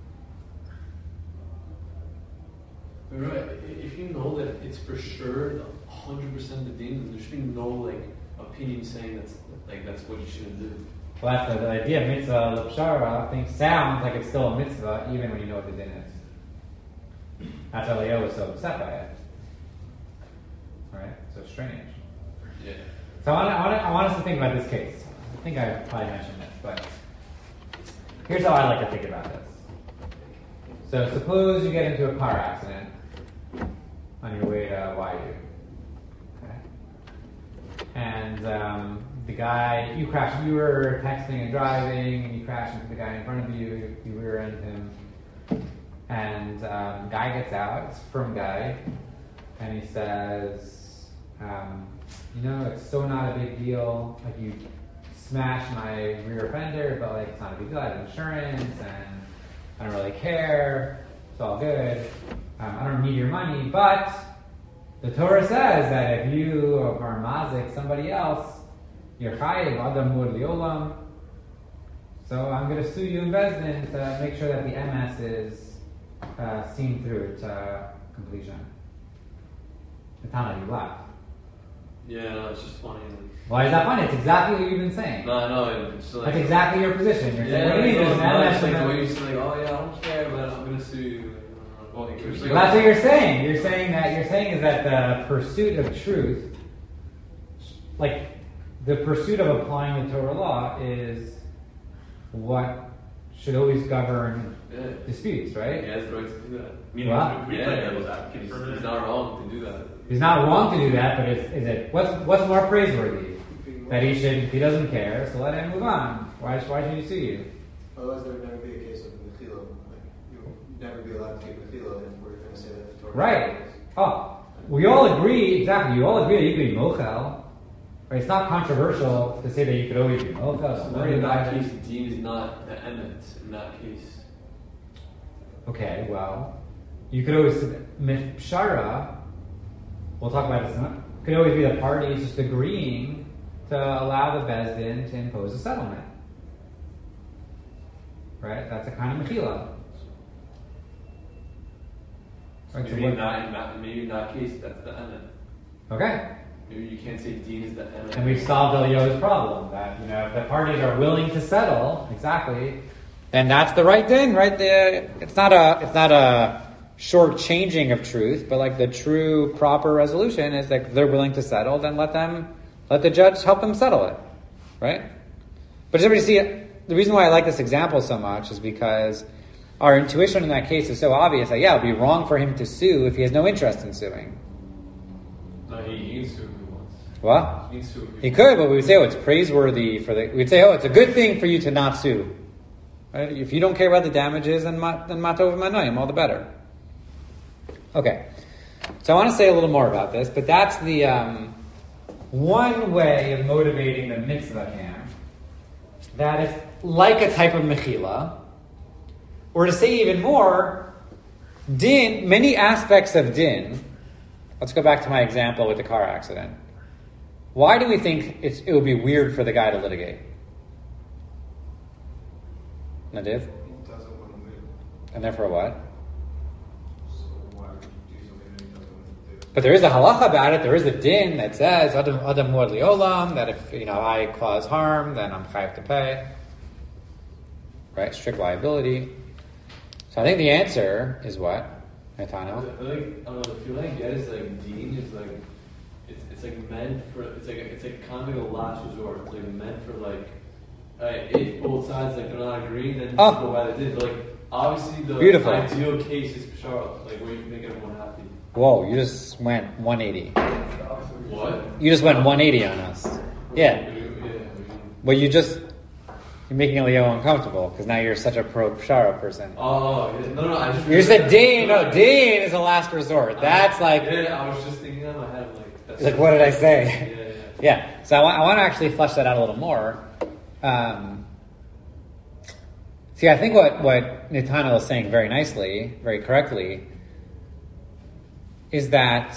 Right. If you know that it's for sure one hundred percent the din, then there should be no like opinion saying that's like that's what you shouldn't do. Well, that's the, the idea of mitzvah l'pshara. I think sounds like it's still a mitzvah even when you know what the din is. That's why Leo was so upset by it. Right? So strange. Yeah. So I want, I, want, I want us to think about this case. I think I probably mentioned this, but here's how I like to think about this. So suppose you get into a car accident on your way to Y U. Okay. And um, the guy, you crash, you were texting and driving, and you crash into the guy in front of you, you rear end him. And um, guy gets out, it's a firm guy, and he says, um, you know, it's so not a big deal. Like, you smashed my rear fender, but like, it's not a big deal. I have insurance, and I don't really care. It's all good. Um, I don't need your money, but the Torah says that if you are mazik somebody else, you're chayiv adam mur liolam. So I'm going to sue you in Bezdin to make sure that the M S is uh, seen through to completion. Natana, you laugh. Yeah, no, it's just funny. Like, Why is that funny? It's exactly what you've been saying. no, I know. It's just like, That's exactly your position. You're saying, Yeah, what do you mean? no, There's an no, M S it's like and the then- way you say, like, oh yeah, I don't care, but I'm gonna sue you. Well, it was like, Well, that's what you're saying. You're saying that you're saying is that the pursuit of truth, like the pursuit of applying the Torah law, is what should always govern yeah. disputes, right? He has the right to do that. I mean, Wow. we, we Yeah, play yeah, devil's he's, advocate for a he's minute. not wrong to do that. He's not wrong to do that, but is, is it what's what's more praiseworthy? That he should, he doesn't care, so let him move on. Why why should he sue you? Otherwise, there would never be a case of mechila. Like, you would never be allowed to take mechila if we're going to say that the Torah. Right. Oh, we all agree, exactly, you all agree that you could be mochel. Right? It's not controversial to say that you could always be mochel. So Don't then worry in about that it. case, the dean is not the emet in that case. Okay, well, you could always, pshara, we'll talk about this, huh? Could always be the parties just agreeing to allow the Bezdin to impose a settlement. Right? That's a kind of mechila. Right, so Maybe what- not in that. Maybe in that case, that's the emet. okay. Maybe you can't say dean is the emet. And we've solved Eliyahu's problem that, you know, if the parties are willing to settle, exactly, then that's the right din, right? The, it's not a it's not a short changing of truth, but like the true proper resolution is that if they're willing to settle, then let them let the judge help them settle it. Right? But does everybody see it? The reason why I like this example so much is because our intuition in that case is so obvious that yeah, it would be wrong for him to sue if he has no interest in suing. No, he, he can sue if he wants. What? He can sue if He could, but we would say, oh, it's praiseworthy for the. We'd say, oh, it's a good thing for you to not sue. Right? If you don't care about the damages, then ma- then matov manayim, all the better. Okay, so I want to say a little more about this, but that's the um, one way of motivating the mitzvah camp that is like a type of mechila, or to say even more, din. Many aspects of din. Let's go back to my example with the car accident. Why do we think it's, it would be weird for the guy to litigate? Nadiv? He doesn't want to win. And therefore what? So why would you do something that he doesn't want to do? But there is a halacha about it. There is a din that says adam adam muad liolam, that if you know I cause harm, then I'm chayav to pay. Right, strict liability. So I think the answer is what, Nathaniel? I think I don't know. The feeling I get is like deen is like it's it's like meant for it's like it's like kind of like a last resort. It's like meant for like uh, if both sides like they're not agreeing, then Oh. go by the din. But like obviously the Beautiful. ideal case is pshara, like where you can make everyone happy. Whoa, you just went one eighty. What? You just went one eighty on us. Yeah. Yeah. Well, you just, you're making Leo uncomfortable because now you're such a pro-Pshara person. Oh yeah. no, no. I just You said Dean. No, Dean is a last resort. That's like, Yeah, I was just thinking in my head, like, that's like what did I Yeah, say? yeah. Yeah. So I want, I want to actually flesh that out a little more. Um, see, I think what, what Nathaniel is saying very nicely, very correctly, is that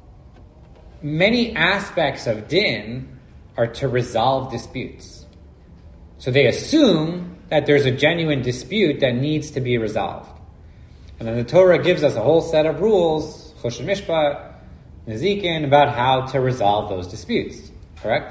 many aspects of din are to resolve disputes. So they assume that there's a genuine dispute that needs to be resolved. And then the Torah gives us a whole set of rules, Choshen Mishpat, Nezikin, about how to resolve those disputes. Correct?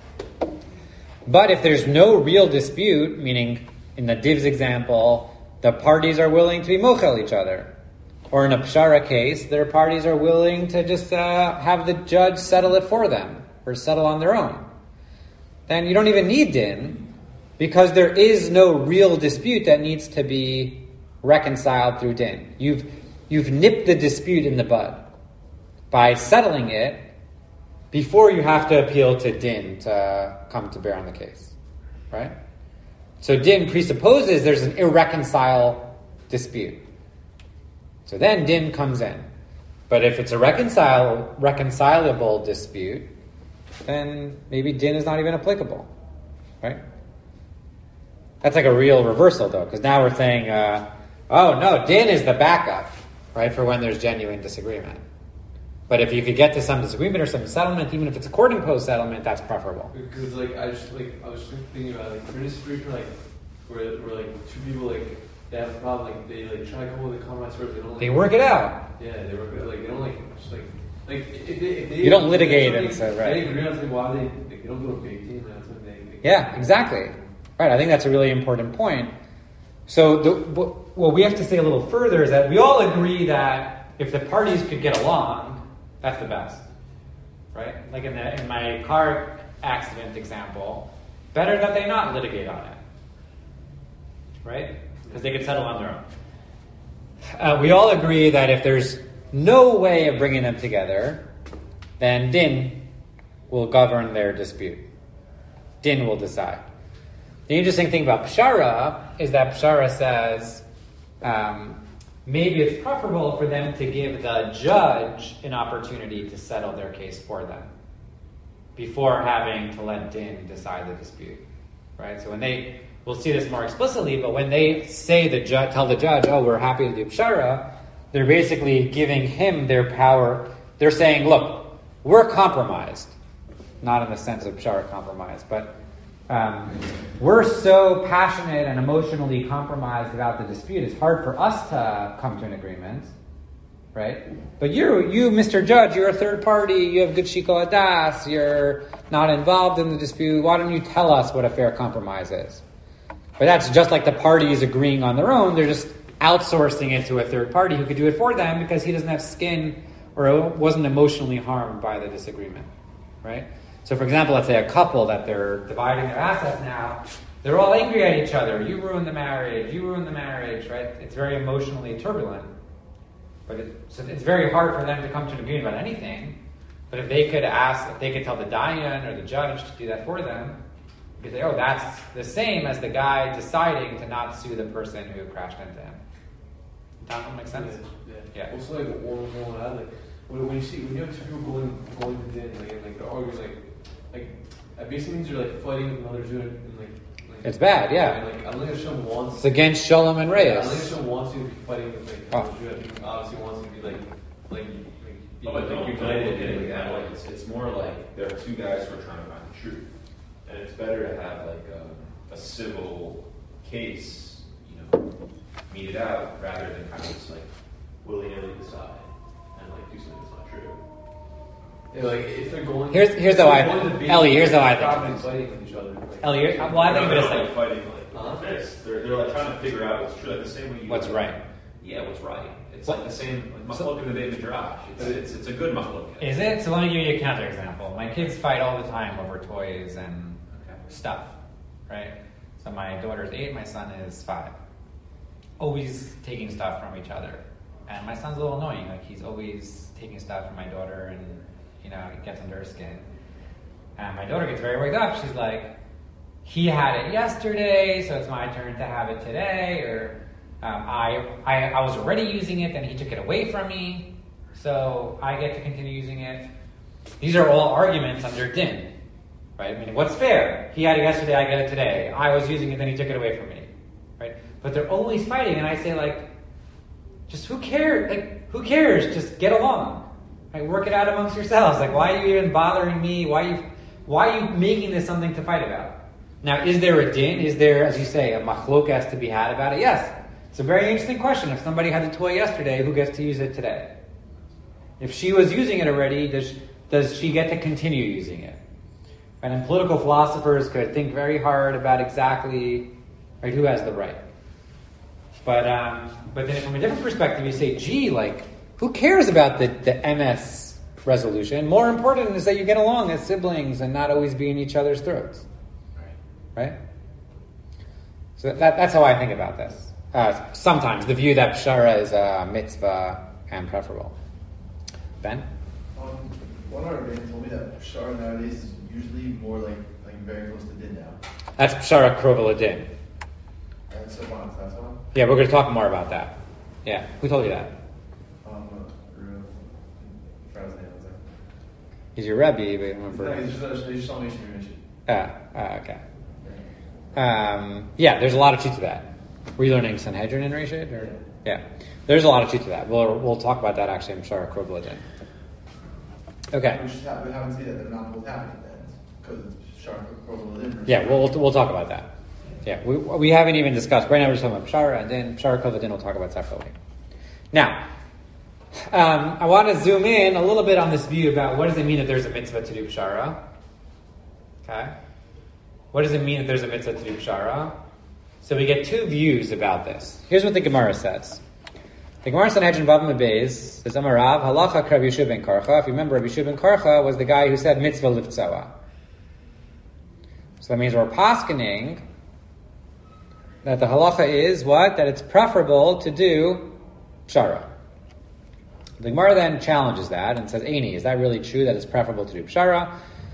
But if there's no real dispute, meaning in the Div's example, the parties are willing to be mochel each other, or in a Pshara case, their parties are willing to just uh, have the judge settle it for them, or settle on their own, then you don't even need din, because there is no real dispute that needs to be reconciled through din. You've you've nipped the dispute in the bud by settling it before you have to appeal to din to come to bear on the case, right? So din presupposes there's an irreconcilable dispute. So then din comes in. But if it's a reconcile, reconcilable dispute, then maybe din is not even applicable, right? That's like a real reversal, though, because now we're saying, uh, oh, no, din is the backup, right, for when there's genuine disagreement. But if you could get to some disagreement or some settlement, even if it's a court imposed settlement, that's preferable. Because like I just like I was just thinking about like for this situation like where where like two people like they have a problem like they like try to come up with a compromise first they don't like, They work it out. Yeah, they work it like they don't like just like like if they, if they You don't litigate if and they, so, right. They agree on something why they like, they don't go to big deal. That's when they, they Yeah, exactly. Right, I think that's a really important point. So the, what we have to say a little further is that we all agree that if the parties could get along, that's the best, right? Like in the in my car accident example, better that they not litigate on it, right? Because they could settle on their own. Uh, we all agree that if there's no way of bringing them together, then din will govern their dispute. Din will decide. The interesting thing about Pshara is that Pshara says um, maybe it's preferable for them to give the judge an opportunity to settle their case for them before having to let din decide the dispute, right? So when they, we'll see this more explicitly, but when they say the judge, tell the judge, oh, we're happy to do Pshara, they're basically giving him their power. They're saying, look, we're compromised, not in the sense of Pshara compromise, but Um, we're so passionate and emotionally compromised about the dispute, it's hard for us to come to an agreement, right? But you, you, Mister Judge, you're a third party, you have good shiko adas, you're not involved in the dispute, why don't you tell us what a fair compromise is? But that's just like the parties agreeing on their own, they're just outsourcing it to a third party who could do it for them because he doesn't have skin or wasn't emotionally harmed by the disagreement, right? So, for example, let's say a couple that they're dividing their assets now, they're all angry at each other. You ruined the marriage, you ruined the marriage, right? It's very emotionally turbulent. But it, so it's very hard for them to come to an agreement about anything. But if they could ask, if they could tell the dayan or the judge to do that for them, you could say, oh, that's the same as the guy deciding to not sue the person who crashed into him. Does that make sense? Yeah. Yeah. Also, like one more one add, like when, when you see when you have two people going going to din, like and, like they're arguing, like like it basically means you're like fighting with another Jew, and like, like It's bad, yeah. And, like I don't think Hashem wants. It's against Shalom and Yeah, I don't think Reyes. Hashem wants you to be fighting with like Oh. another Jew. I think obviously wants you to be like like like be, Oh, but like, don't, don't united look at it and- that way. It's, it's more like there are two guys who are trying to find the truth. And it's better to have like a, a civil case meet it out rather than kind of just like willy-nilly decide and like do something that's not true. Yeah, like if they're going, Here's- here's if how they're I- going to be- Ellie, here's how I think probably of this. fighting with each other. Like, Ellie, you're- well, I think of it as they're like not fighting like Huh? this. They're, they're like trying to figure out what's true, like the same way you what's right. Yeah, what's right. It's What- like the same like So- machlok in the Beit Midrash. It's, it's it's a good machlok. Is it? So let me give you a counterexample. My kids fight all the time over toys and Okay. stuff, right? So my daughter's eight, my son is five. Always taking stuff from each other. And my son's a little annoying. Like, he's always taking stuff from my daughter and, you know, it gets under her skin. And my daughter gets very worked up. She's like, he had it yesterday, so it's my turn to have it today. Or um, I, I, I was already using it, then he took it away from me, so I get to continue using it. These are all arguments under din, right? I mean, what's fair? He had it yesterday, I get it today. I was using it, then he took it away from me, right? But they're always fighting, and I say, like, just who cares? Like, who cares? Just get along, right? Work it out amongst yourselves. Like, why are you even bothering me? Why are you, why are you making this something to fight about? Now, is there a din? Is there, as you say, a machlokas to be had about it? Yes. It's a very interesting question. If somebody had the toy yesterday, who gets to use it today? If she was using it already, does does she get to continue using it? And then political philosophers could think very hard about exactly, right, who has the right. But um, but then from a different perspective, you say, gee, like, who cares about the, the M S resolution? More important is that you get along as siblings and not always be in each other's throats. Right? So that, that's how I think about this. Uh, sometimes the view that pshara is a mitzvah and preferable. Ben? Um, one of our man told me that Pshara nowadays is usually more like like very close to din now. That's pshara krovel din. And so on, that's one. Yeah, we're going to talk more about that. Yeah, who told you that? Um, Ruth, Friend's name was there. He's your Rebbe, but I remember. No, he's just, he's just telling me she mentioned. Ah, ah, okay. Um, yeah, there's a lot of truth to that. Were you learning Sanhedrin in Reshit? Or? Yeah. There's a lot of truth to that. We'll we'll talk about that actually in Pshara Krovel din. Okay. We just have, we haven't seen that they're not both happening then because it's Pshara Krovel din. Yeah, we'll we'll talk about that. Yeah, we we haven't even discussed. Right now we're just talking about Pshara, and then Pshara Krovel din we'll talk about separately. Now, um, I want to zoom in a little bit on this view about what does it mean that there's a mitzvah to do Pshara. Okay. What does it mean that there's a mitzvah to do pshara? So we get two views about this. Here's what the Gemara says. The Gemara Sanhedrin Bava Beis says, Amarav, halacha Rabbi Yeshua ben Karcha. If you remember, Rabbi Yeshua ben Karcha was the guy who said mitzvah liftzoa. So that means we're paskening that the halacha is what? That it's preferable to do pshara. The Gemara then challenges that and says, Eini, is that really true that it's preferable to do pshara?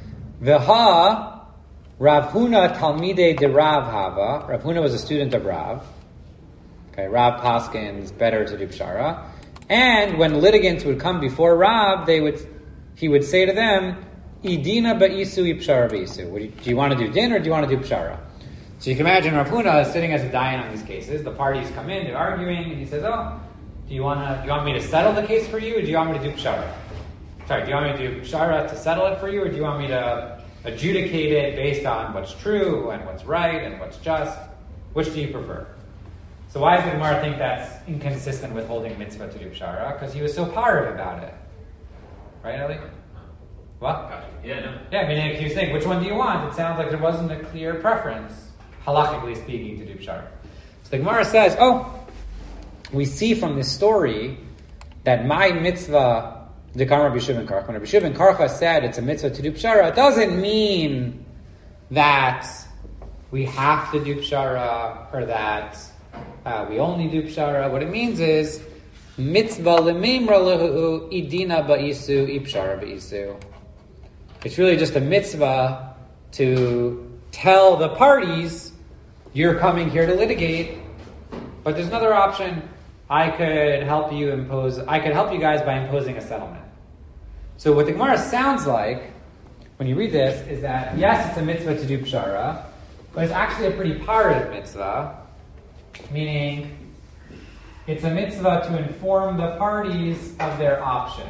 V'ha Rav Huna Talmidei de Rav Hava. Rav Huna was a student of Rav. Okay, Rav Paskin's better to do pshara. And when litigants would come before Rav, they would, he would say to them, Idina ba'isu pshara ba'isu. Do you want to do din or do you want to do pshara? So you can imagine Rav Huna is sitting as a dayan on these cases. The parties come in, they're arguing, and he says, "Oh, do you want to? Do you want me to settle the case for you, or do you want me to do pshara? Sorry, do you want me to do pshara to settle it for you, or do you want me to adjudicate it based on what's true and what's right and what's just? Which do you prefer?" So why does the Gemara think that's inconsistent with holding mitzvah to do pshara? Because he was so parv about it. Right, Ellie? What? Gotcha. Yeah, no. Yeah, I mean, if you think, which one do you want? It sounds like there wasn't a clear preference, halachically speaking, to do pshara. So the Gemara says, oh, we see from this story that my mitzvah, the Rabbi Yeshua ben Karcha, when Rabbi Yeshua ben Karcha said it's a mitzvah to do pshara, it doesn't mean that we have to do pshara or that uh, we only do pshara. What it means is mitzvah lemimra lehu idina ba'isu ipshara ba'isu. It's really just a mitzvah to tell the parties you're coming here to litigate, but there's another option. I could help you impose. I could help you guys by imposing a settlement. So what the Gemara sounds like when you read this is that yes, it's a mitzvah to do pshara, but it's actually a pretty parv mitzvah, meaning it's a mitzvah to inform the parties of their option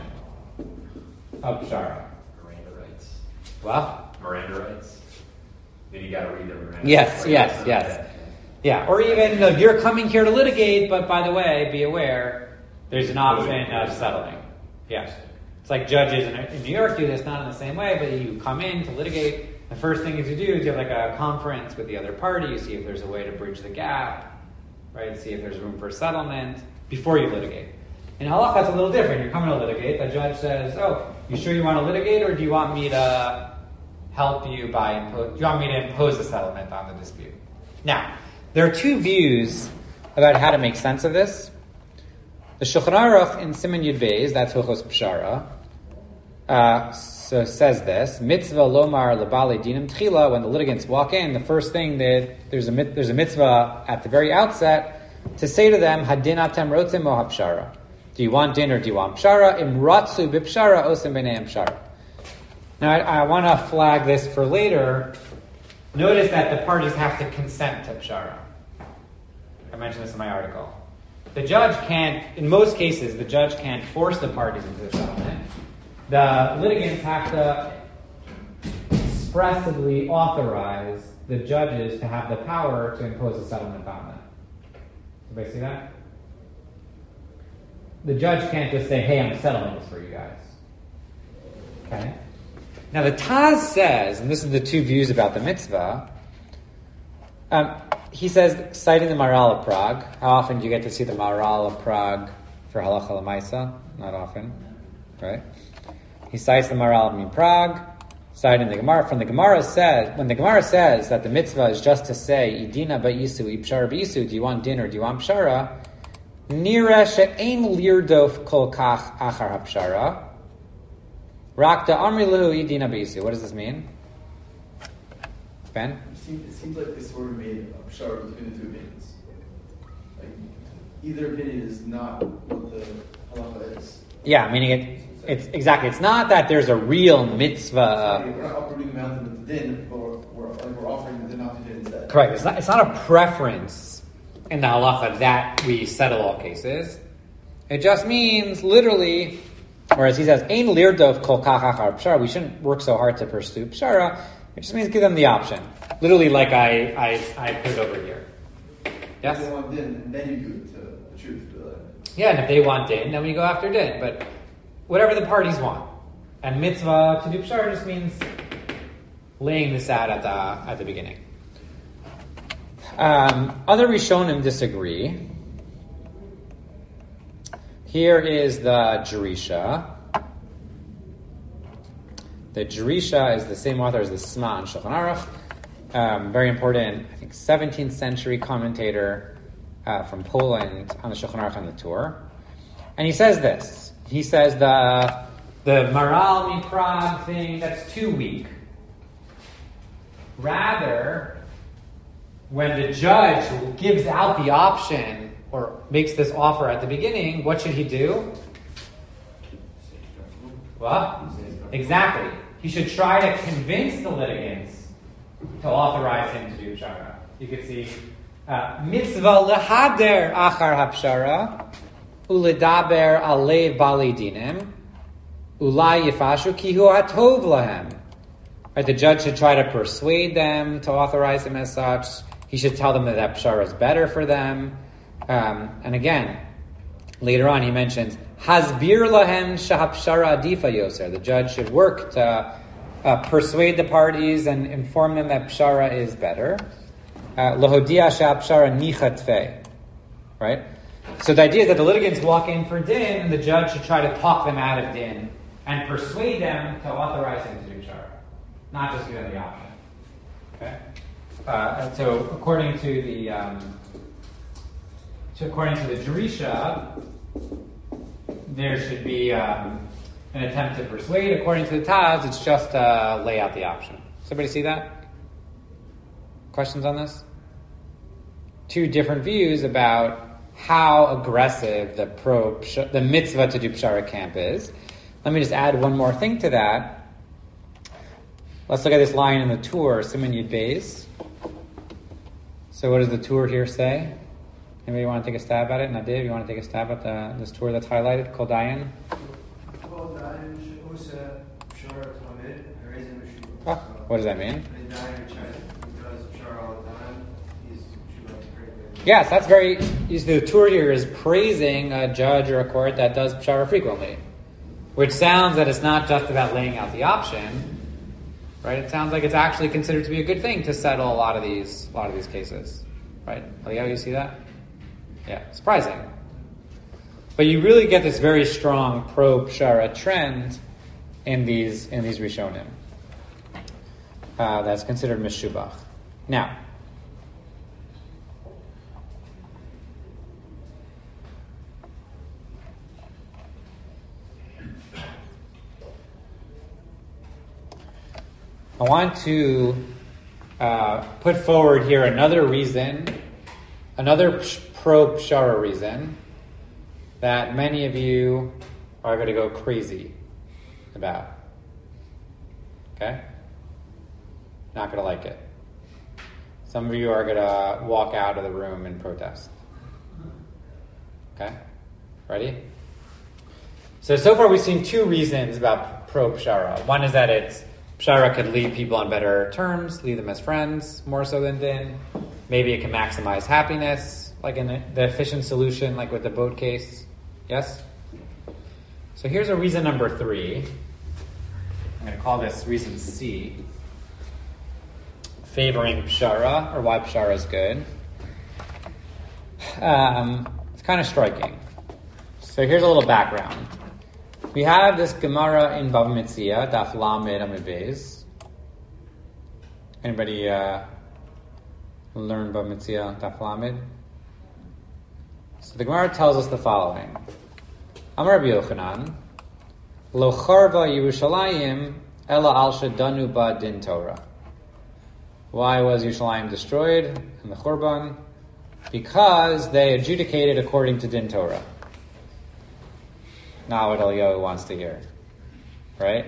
of pshara. Miranda rights. What? Miranda rights. Then you got to read the Miranda. Yes, rights. yes, yes. Yeah, or even like, you're coming here to litigate, but by the way, be aware, there's an option of settling. Yeah. It's like judges in, in New York do this, not in the same way, but you come in to litigate. The first thing is you do is you have like a conference with the other party. You see if there's a way to bridge the gap, right? See if there's room for settlement before you litigate. In halacha, it's a little different. You're coming to litigate. The judge says, oh, you sure you want to litigate, or do you want me to help you by, impo- do you want me to impose a settlement on the dispute? Now, there are two views about how to make sense of this. The Shulchan Aruch in Siman Yud Beis, that's Hilchos Pshara, uh, so says this: Mitzvah lomar lebali dinim tchila. When the litigants walk in, the first thing that there's a there's a mitzvah at the very outset to say to them, Hadin atem rotzim o hapshara. Do you want din or do you want pshara? Im ratzu b'pshara osem b'neim pshara. Now I, I want to flag this for later. Notice that the parties have to consent to pshara. I mentioned this in my article. The judge can't, in most cases, the judge can't force the parties into the settlement. The litigants have to expressively authorize the judges to have the power to impose a settlement on them. Everybody see that? The judge can't just say, hey, I'm settling this for you guys. Okay? Now the Taz says, and this is the two views about the mitzvah, um, he says, citing the Maharal of Prague. How often do you get to see the Maharal of Prague for Halacha L'Maisa? Not often, right? He cites the Maharal of Prague, citing the Gemara. From the Gemara says, when the Gemara says that the mitzvah is just to say, Idina ba'isu, ipshara ba'isu, do you want din or do you want pshara? Nira she'ein lirdof kol kach achar hapshara. Rak da amri lehu idina ba'isu. What does this mean? Ben? It seems, it seems like this word made a pshara between the two opinions. Like, either opinion is not what the halacha is. Yeah, meaning it. It's exactly. It's not that there's a real mitzvah. So we're not uprooting the mountain with the din, but we're, we're, like we're offering the din not to din instead. Correct. It's not. It's not a preference in the halacha that we settle all cases. It just means literally, or as he says, "Ein lirdov kol kach achar pshara." We shouldn't work so hard to pursue pshara. It just means give them the option. Literally, like I I, I put it over here. Yes. If they want din, then you do it to the truth. But, Yeah, and if they want din, then we go after din. But whatever the parties want. And mitzvah to do pshara just means laying this out at the at the beginning. Um, other Rishonim disagree. Here is the Jerisha. The Jerisha is the same author as the Sma and Shulchan Aruch. Um, very important, I think, seventeenth century commentator uh, from Poland on the Shulchan Aruch and the Torah. And he says this. He says the the Maharal mi Prague thing, that's too weak. Rather, when the judge gives out the option or makes this offer at the beginning, what should he do? What? Exactly. He should try to convince the litigants to authorize him to do pshara. You can see mitzvah lehader achar hapshara uledaber alev bali dinim ulai yifashu ki hu hatov lahem. Right, the judge should try to persuade them to authorize him as such. He should tell them that that pshara is better for them. Um, and again, later on he mentions hasbir lahem shahapshara adifa yoser. The judge should work to uh, persuade the parties and inform them that pshara is better. Lahodia shahapshara nichatve. Right? So the idea is that the litigants walk in for din, and the judge should try to talk them out of din and persuade them to authorize him to do pshara, not just give them the option. Okay? Uh, and so, according to the um, to, according to the Jerisha, there should be um, an attempt to persuade. According to the Taz, it's just uh, lay out the option. Does everybody see that? Questions on this? Two different views about how aggressive the pro the mitzvah to do pshara camp is. Let me just add one more thing to that. Let's look at this line in the Tur, Siman Yud Beis. So what does the Tur here say? Anybody want to take a stab at it? Nadiv, you want to take a stab at the, this Tur that's highlighted? Kol Dayan? Kol Dayan she'osa pshara tamid, harizim Ah, what does that mean? A dayan who does pshara all the time, he's Yes, that's very. The Tur here is praising a judge or a court that does pshara frequently, which sounds that it's not just about laying out the option, right? It sounds like it's actually considered to be a good thing to settle a lot of these, a lot of these cases, right? Eliyahu, you see that? Yeah, surprising. But you really get this very strong pro pshara trend in these in these Rishonim. Uh, that's considered meshubach. Now. I want to uh, put forward here another reason, another pro pshara reason that many of you are going to go crazy about. Okay? Not going to like it. Some of you are going to walk out of the room in protest. Okay? Ready? So, so far we've seen two reasons about pro pshara. One is that it's pshara could leave people on better terms, leave them as friends, more so than din. Maybe it can maximize happiness, like in the, the efficient solution, like with the boat case. Yes? So here's a reason number three. I'm going to call this reason C. Favoring pshara, or why pshara is good. Um, it's kind of striking. So here's a little background. We have this Gemara in Bava Metzia, Daf Lamed Amud Beis. Anybody uh, learn Bava Metzia, Daf Lamed? So the Gemara tells us the following: Amar Rabbi Yochanan, Lo charva Yerushalayim ela al shedanu ba din Torah. Why was Yerushalayim destroyed in the Churban? Because they adjudicated according to din Torah. Not what Eliyahu wants to hear, right?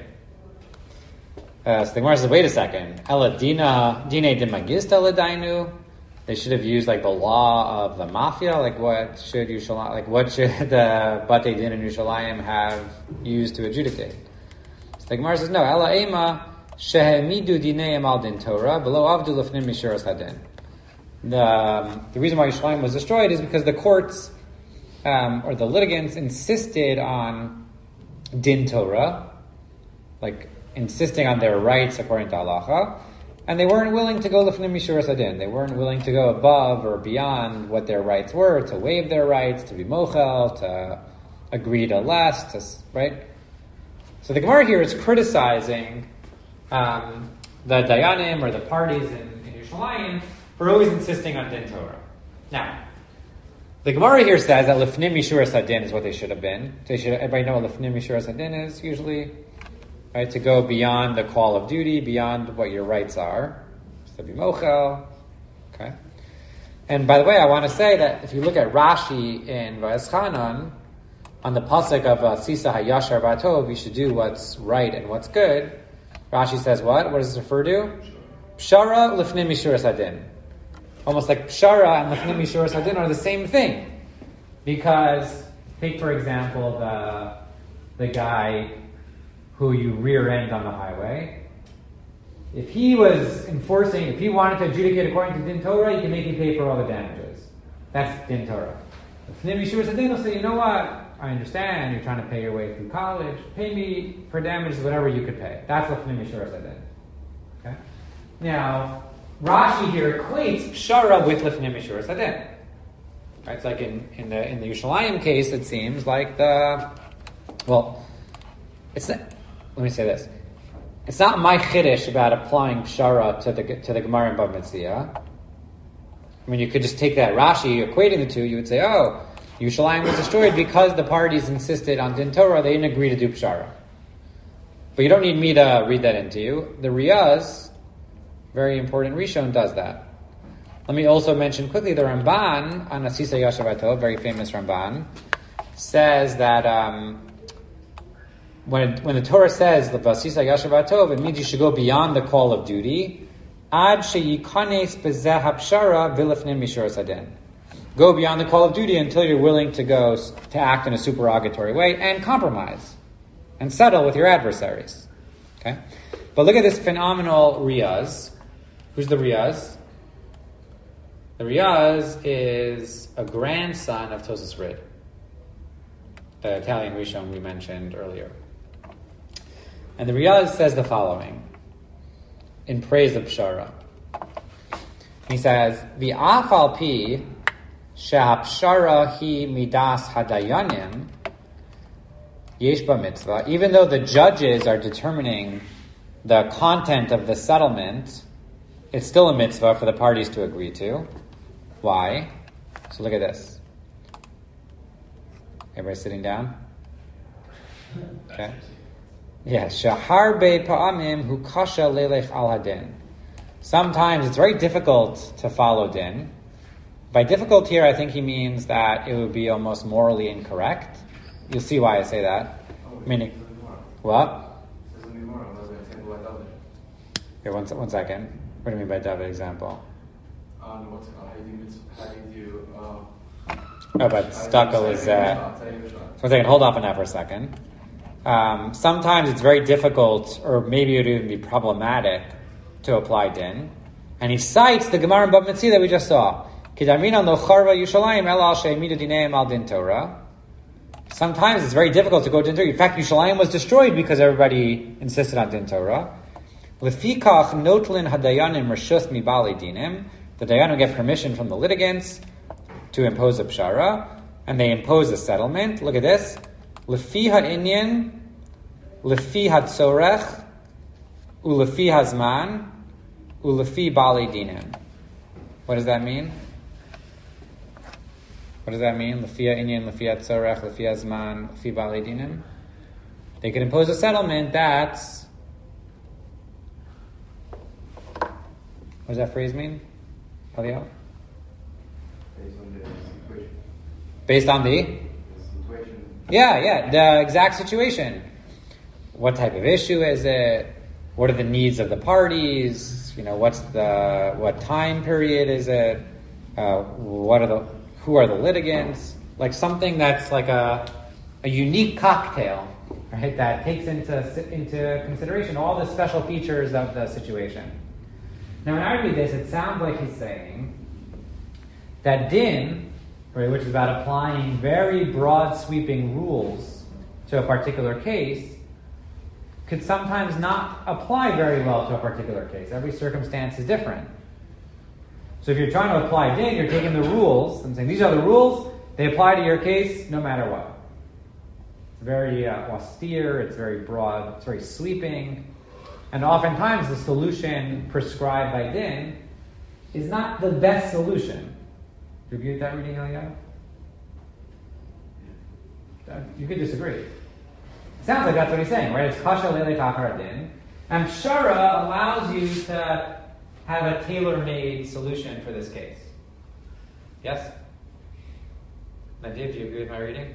Uh, so the Gemara says, wait a second. Ela dina dine de magista ledainu. They should have used like the law of the mafia. Like what should Yerushalayim, like what should the Batei Din in Yerushalayim have used to adjudicate? So the Gemara says, no. Ela ema shehemidu dineim al din Torah below avdu lefnim mishuras hadin. The um, the reason why Yerushalayim was destroyed is because the courts. Um, or the litigants insisted on din Torah, like insisting on their rights according to halacha, and they weren't willing to go lefnim mishuras hadin. They weren't willing to go above or beyond what their rights were, to waive their rights, to be mochel, to agree to less, to, right? So the Gemara here is criticizing um, the dayanim or the parties in, in Yerushalayim for always insisting on din Torah. Now, the Gemara here says that lefnim mishuras hadin is what they should have been. They should, everybody know what lefnim mishuras hadin is usually, right? To go beyond the call of duty, beyond what your rights are, to be mochel. Okay. And by the way, I want to say that if you look at Rashi in Va'eschanan, on the pasuk of uh, Sisa hayashar v'atov, you should do what's right and what's good. Rashi says what? What does it refer to? Pshara lefnim mishuras hadin. Almost like pshara and lefnim mishuras hadin are the same thing, because take for example the the guy who you rear end on the highway. If he was enforcing, if he wanted to adjudicate according to din Torah, he can make you pay for all the damages. That's din Torah. Lefnim mishuras hadin will say, you know what? I understand you're trying to pay your way through college. Pay me for damages, whatever you could pay. That's lefnim mishuras hadin. Okay. Now, Rashi here equates pshara with lefnim mishuras hadin. Right? It's like in, in the in the Yerushalayim case, it seems like the well, it's not, let me say this. It's not my chiddush about applying pshara to the to the Gemara in Bava Metzia. I mean, you could just take that Rashi equating the two. You would say, oh, Yerushalayim was destroyed because the parties insisted on din Torah. They didn't agree to do pshara. But you don't need me to read that into you. The Riyaz, very important Rishon, does that. Let me also mention quickly the Ramban on Asisa Yashav Atov, very famous Ramban, says that um, when when the Torah says the Asisa Yashav Atov, it means you should go beyond the call of duty. Ad sheyikanes bezeh hapshara v'lefnim mishuras hadin. Go beyond the call of duty until you're willing to go to act in a supererogatory way and compromise and settle with your adversaries. Okay, but look at this phenomenal Riyaz. Who's the Riyaz? The Riaz is a grandson of Tosas Rid, the Italian Rishon we mentioned earlier. And the Riaz says the following in praise of Pshara. He says, V'afal pi she'hapshara hi midas hadayanim yesh ba mitzvah. Even though the judges are determining the content of the settlement, it's still a mitzvah for the parties to agree to. Why? So look at this. Everybody sitting down? Okay. Yes. Shahar be pa'amim hu kasha lelech al hadin. Sometimes it's very difficult to follow din. By difficult here, I think he means that it would be almost morally incorrect. You'll see why I say that. Meaning, what? Here, one, one second. What do you mean by David example? Um, what's how do you how do you do? Um, oh, but stucco is. Uh, one second. Hold off on that for a second. Um, sometimes it's very difficult, or maybe it would even be problematic, to apply din. And he cites the Gemara in Bava Metzia that we just saw. Sometimes it's very difficult to go to din Torah. In fact, Yushalayim was destroyed because everybody insisted on din Torah. Lefikach notlin hadayanim reshus mibali dinim. The dayanim get permission from the litigants to impose a pshara, and they impose a settlement. Look at this. Lefi ha'inyan, lefi ha'tzorech, ulefi hazman, ulefi bali dinim. What does that mean? What does that mean? Lefi ha'inyan, lefi ha'tzorech, lefi hazman, lefi bali dinim. They can impose a settlement that's... What does that phrase mean? Eliel? Based on the situation. Based on the? The situation. Yeah, yeah, the exact situation. What type of issue is it? What are the needs of the parties? You know, what's the what time period is it? Uh, what are the who are the litigants? Like something that's like a a unique cocktail, right? That takes into into consideration all the special features of the situation. Now, when I read this, it sounds like he's saying that din, right, which is about applying very broad, sweeping rules to a particular case, could sometimes not apply very well to a particular case. Every circumstance is different. So if you're trying to apply din, you're taking the rules and saying, these are the rules, they apply to your case no matter what. It's very uh, austere, it's very broad, it's very sweeping. And oftentimes the solution prescribed by din is not the best solution. Do you agree with that reading, Eliyahu? You could disagree. It sounds like that's what he's saying, right? It's kasha lele takar din. And Pshara allows you to have a tailor-made solution for this case. Yes? Nadev, do you agree with my reading?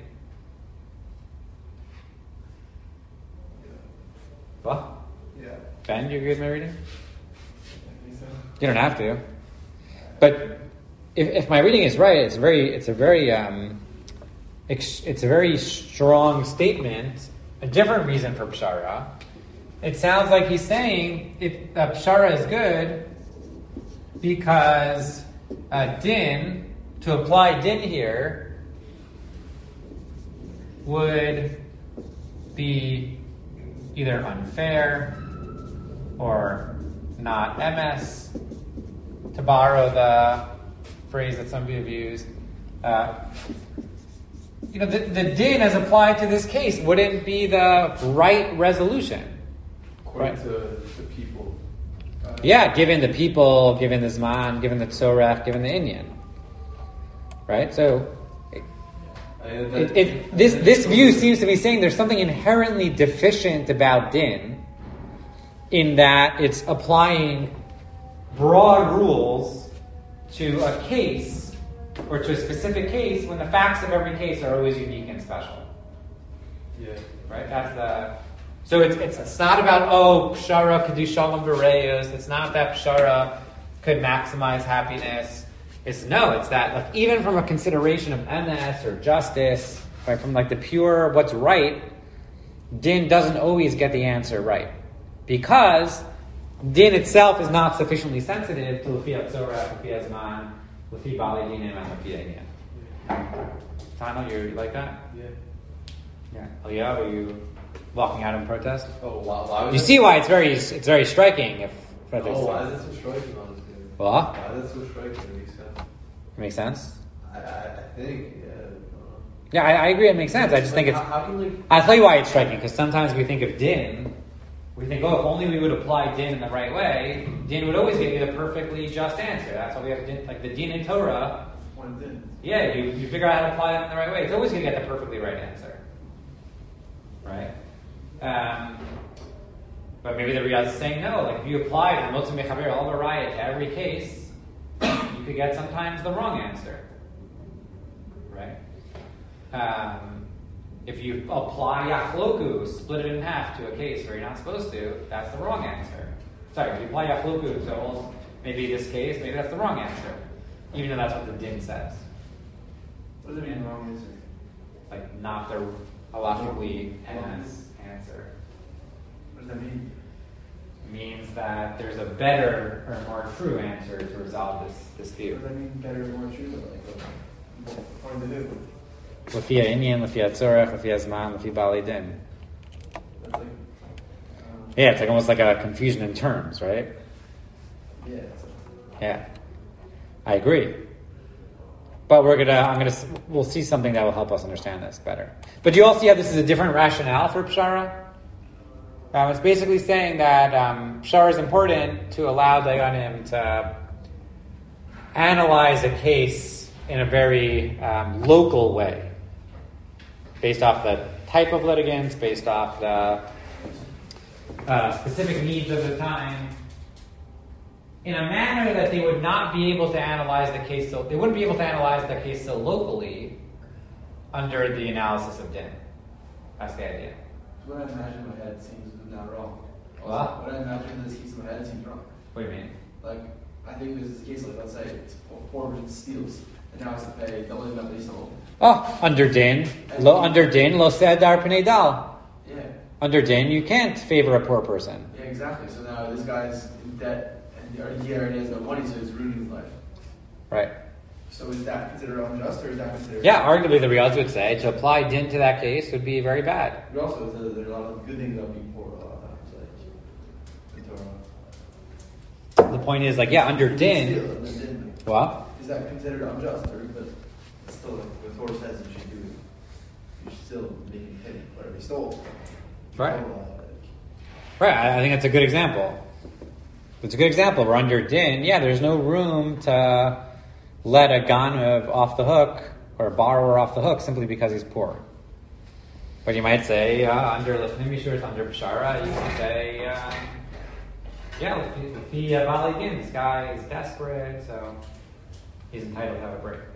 What? Yeah. Ben, do you agree with my reading? You don't have to. But if, if my reading is right, it's very, it's a very, um, it's, it's a very strong statement. A different reason for pshara. It sounds like he's saying if uh, pshara is good because uh, din, to apply din here, would be either unfair or not emes, to borrow the phrase that some of you have used. Uh, you know, the, the din as applied to this case wouldn't be the right resolution. According right? to the people. Uh, Yeah, given the people, given the zman, given the tzorech, given the inyan. Right? So, it, it, this, this view seems to be saying there's something inherently deficient about din in that it's applying broad rules to a case or to a specific case when the facts of every case are always unique and special. Yeah. Right? That's the... So it's, it's it's not about, oh, pshara could do shalom b'reyos. It's not that pshara could maximize happiness. It's no, it's that like even from a consideration of emes or justice, right, from like the pure what's right, din doesn't always get the answer right. Because din itself is not sufficiently sensitive to Lefiyat Zorah, Lefiyat Zman, Lefi Bali Dinim and Lefi Einyan. Tano, you like that? Yeah. Yeah. Eliyahu, are you walking out in protest? Oh, why, why was You that? see why it's very it's very striking if Frederick Oh, why says. is that so striking, honestly? What? Why is that so striking? It makes sense. Makes sense? I, I, I think, yeah. I don't know. Yeah, I, I agree it makes sense. I just Like, think it's how, how can like I'll tell you why it's striking, because sometimes we think of din, we think, oh, if only we would apply din in the right way, din would always give you the perfectly just answer. That's why we have din, like the din in Torah. One thing. Yeah, you, you figure out how to apply that in the right way. It's always going to get the perfectly right answer. Right? Um, but maybe the Riyadh is saying no. Like if you apply the Motzim Mechaber al Barayah to every case, you could get sometimes the wrong answer. Right? Um, if you apply Yachloku, split it in half to a case where you're not supposed to, that's the wrong answer. Sorry, if you apply Yachloku to all, maybe this case, maybe that's the wrong answer. Even though that's what the din says. What does it mean, wrong answer? Like, not the halachically as answer. What does that mean? Means that there's a better or more true answer to resolve this What dispute. does that mean, better or more true? Like, uh, according to who? Lefia inyan, lefia tzorech, lefia zman, lefia bali din. That's like, um, Yeah, it's like almost like a confusion in terms, right? yeah. It's Yeah. I agree. But we're gonna, I'm gonna, we'll see something that will help us understand this better. But you all see how this is a different rationale for Pshara? Um, it's basically saying that um, Pshara is important to allow Dayanim to analyze a case in a very um, local way, based off the type of litigants, based off the uh, specific needs of the time, in a manner that they would not be able to analyze the case so they wouldn't be able to analyze the case so locally under the analysis of din. That's the idea. what I imagine in my head seems not wrong. Also, What? What I imagine in this case in my head seems wrong. What do you mean? Like, I think this is a case like, let's say, it's a poor person steals, and now has to pay double the amount that he stole. Oh, under din, lo under din, lo se'adar p'nei dal. Yeah. Under din, you can't favor a poor person. Yeah, exactly. So now this guy's in debt, and he already, he already has no money, so it's ruining his life. Right. So is that considered unjust, or is that considered... Yeah, arguably the Riyadh would say to apply din to that case would be very bad. But also, it's a, there's a lot of good things about being poor a lot of times, like, in Torah. The point is, like, yeah, under Steal, din, and then din. what? Is that considered unjust, or but it's still like the Torah says you should do it. You should still make him pay whatever he stole. Right. So, uh, Right, I I think that's a good example. It's a good example. We're under din. Yeah, there's no room to let a ganav off the hook or a borrower off the hook simply because he's poor. But you might say, uh, under Lefnim Yishur, under Pshara, you can say, um, yeah, Lefi uh, Bali Din, this guy is desperate, so he's entitled to have a break.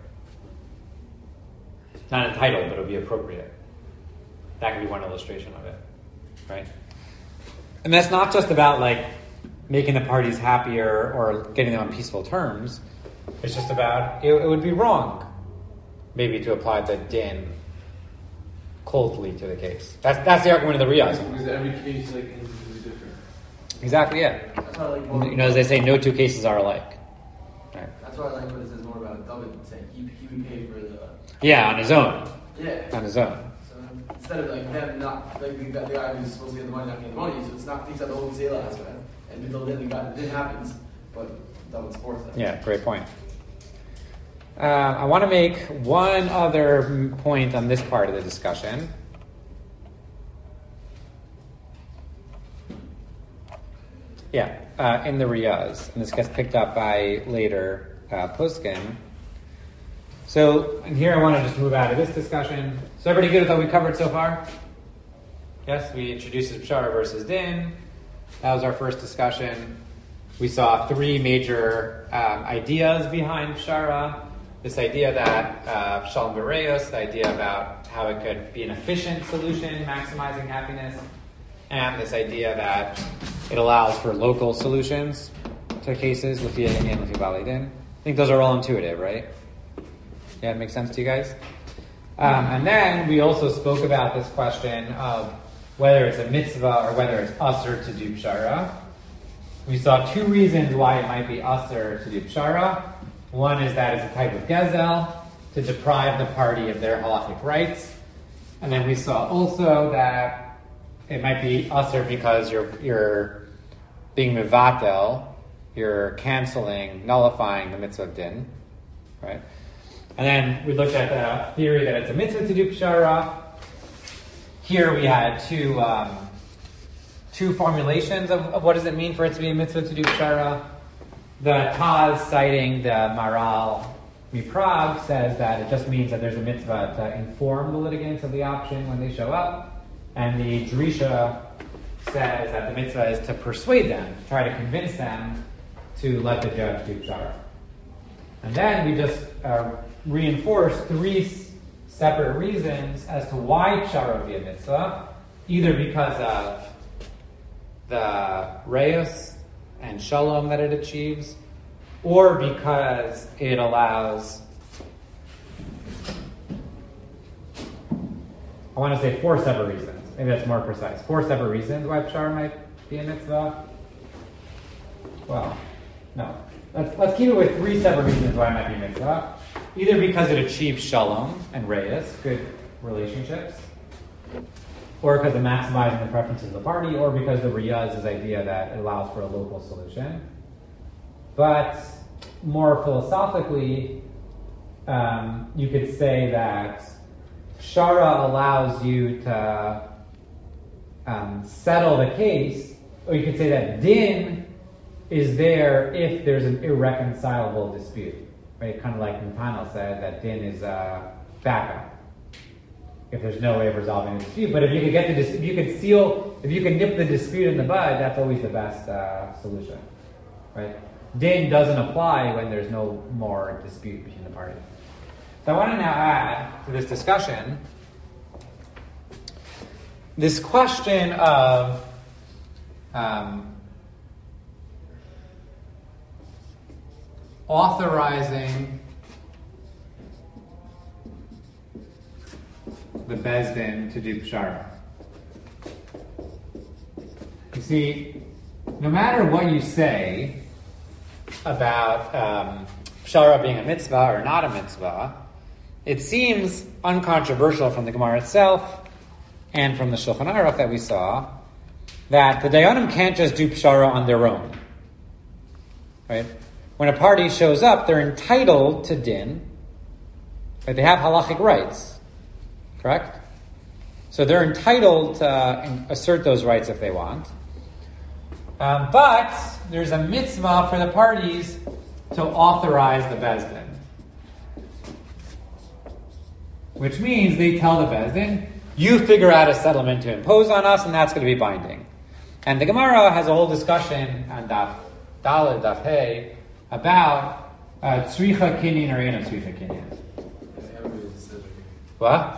Not entitled, but it would be appropriate. That could be one illustration of it, right? And that's not just about like making the parties happier or getting them on peaceful terms. It's just about, it, it would be wrong maybe to apply the din coldly to the case. That's that's the argument of the Riyadh. Because every case like is different. Exactly, yeah. That's why I like more, You know, as they say, no two cases are alike. Right. That's why I like what it says more about David saying he, he would pay for the... Yeah, on his own. Yeah. On his own. So instead of like them not, like the, the guy who's supposed to get the money not getting the money, so it's not, takes out the whole sale aspect. And until then the guy, it happens, but David supports that. Yeah, great point. Uh, I want to make one other m- point on this part of the discussion. Yeah, uh, in the Riyaz, and this gets picked up by later uh, poskim. So, and here I want to just move out of this discussion. So, everybody good with what we covered so far? Yes, we introduced Pshara versus Din. That was our first discussion. We saw three major um, ideas behind Pshara. This idea that uh, Shalom Bereos, the idea about how it could be an efficient solution, maximizing happiness, and this idea that it allows for local solutions to cases, Lefia Inyan, Lefia Bali Din. I think those are all intuitive, right? Yeah, it makes sense to you guys? Um, and then we also spoke about this question of whether it's a mitzvah or whether it's usher to do pshara. We saw two reasons why it might be usher to do pshara. One is that it's a type of gezel, to deprive the party of their halachic rights. And then we saw also that it might be usher because you're you're being mevatel, you're canceling, nullifying the mitzvah of din, right? And then we looked at the theory that it's a mitzvah to do pshara. Here we had two um, two formulations of, of what does it mean for it to be a mitzvah to do pshara. The Taz, citing the Maral Miprag, says that it just means that there's a mitzvah to inform the litigants of the option when they show up. And the Drisha says that the mitzvah is to persuade them, to try to convince them to let the judge do pshara. And then we just uh, reinforce three s- separate reasons as to why pshara would be a mitzvah, either because of the reyos and shalom that it achieves, or because it allows, I want to say four separate reasons. Maybe that's more precise. Four separate reasons why pshara might be a mitzvah. Well, no. Let's, let's keep it with three separate reasons why it might be a mitzvah. Either because it achieves shalom and reyes, good relationships, or because of maximizing the preferences of the party, or because the riyah is this idea that it allows for a local solution. But more philosophically, um, you could say that pshara allows you to um, settle the case, or you could say that din is there if there's an irreconcilable dispute. Right? Kind of like Nathaniel said, that din is a backup if there's no way of resolving the dispute. But if you could get the dis- if you could seal, if you can nip the dispute in the bud, that's always the best uh, solution, right? Din doesn't apply when there's no more dispute between the parties. So I want to now add to this discussion this question of um, authorizing the Beis Din to do pshara. You see, no matter what you say about um, pshara being a mitzvah or not a mitzvah, it seems uncontroversial from the Gemara itself and from the Shulchan Aruch that we saw that the Dayanim can't just do pshara on their own. Right? When a party shows up, they're entitled to din, right? They have halachic rights. Correct? So they're entitled to uh, assert those rights if they want. Um, but there's a mitzvah for the parties to authorize the Beis Din. Which means they tell the Beis Din, you figure out a settlement to impose on us, and that's going to be binding. And the Gemara has a whole discussion on Daf Daled, Daf Hey, about uh, tzricha kinyan or ain't tzricha kinyan. What?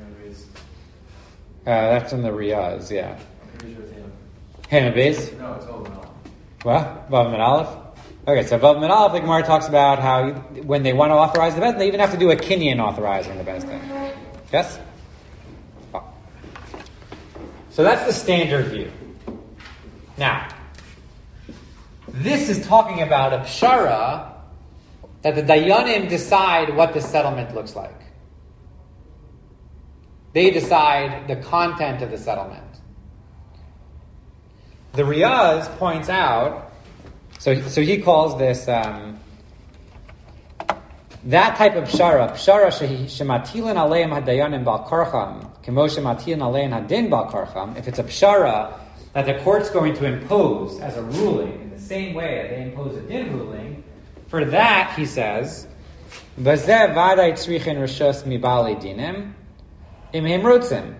Uh, that's in the Riyaz, yeah. Hannah base? No, it's all about. What? Vav Mid Aleph? Okay, so Vav Mid Aleph, the Gemara talks about how you, when they want to authorize the Beis Din, they even have to do a kinyan authorizing the Beis Din. Yes? Oh. So that's the standard view. Now, this is talking about a pshara that the Dayanim decide what the settlement looks like. They decide the content of the settlement. The Riyaz points out, so so he calls this um, that type of pshara, pshara shematilan aleim hadayanim bal karcham, kemo shematilan aleim hadin bal karcham. If it's a pshara that the court's going to impose as a ruling in the same way that they impose a din ruling, for that he says, "Bazeh vaday tzrichin rishos mibali dinim." For that,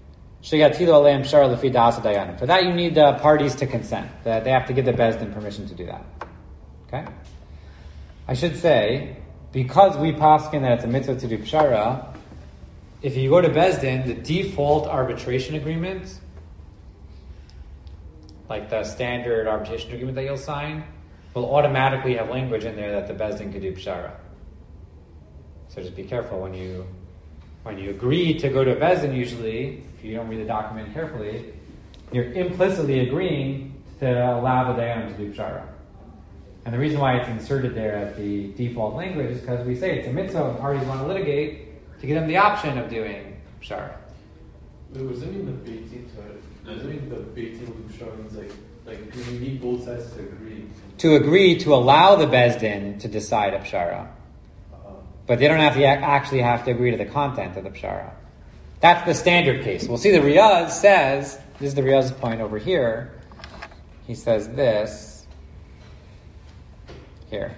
you need the parties to consent. That they have to give the Beis Din permission to do that. Okay? I should say, because we paskin that it's a mitzvah to do pshara, if you go to Beis Din, the default arbitration agreement, like the standard arbitration agreement that you'll sign, will automatically have language in there that the Beis Din could do pshara. So just be careful when you when you agree to go to a Beis Din, usually, if you don't read the document carefully, you're implicitly agreeing to allow the Dayanim to do pshara. And the reason why it's inserted there as the default language is because we say it's a mitzvah when parties want to litigate to give them the option of doing pshara. Wait, was there even the beitin to it? Was there even the beitin with pshara means like, like, because you need both sides to agree. To agree to allow the Bezdin to decide a pshara. Uh, But they don't have to ac- actually have to agree to the content of the pshara. That's the standard case. We'll see the Riyaz says, this is the Riyaz's point over here. He says this here.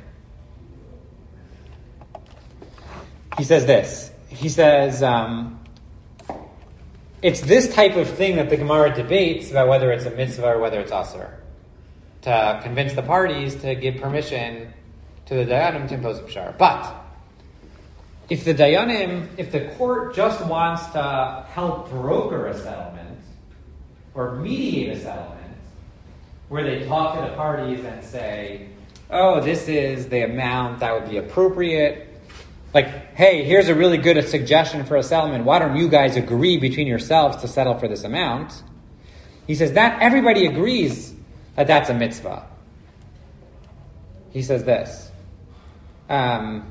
He says this. He says, um, it's this type of thing that the Gemara debates about whether it's a mitzvah or whether it's asur. To convince the parties to give permission to the Dayanim to impose a pshara. But if the Dayanim, if the court just wants to help broker a settlement or mediate a settlement, where they talk to the parties and say, oh, this is the amount that would be appropriate. Like, hey, here's a really good suggestion for a settlement. Why don't you guys agree between yourselves to settle for this amount? He says that everybody agrees that that's a mitzvah. He says this. Um,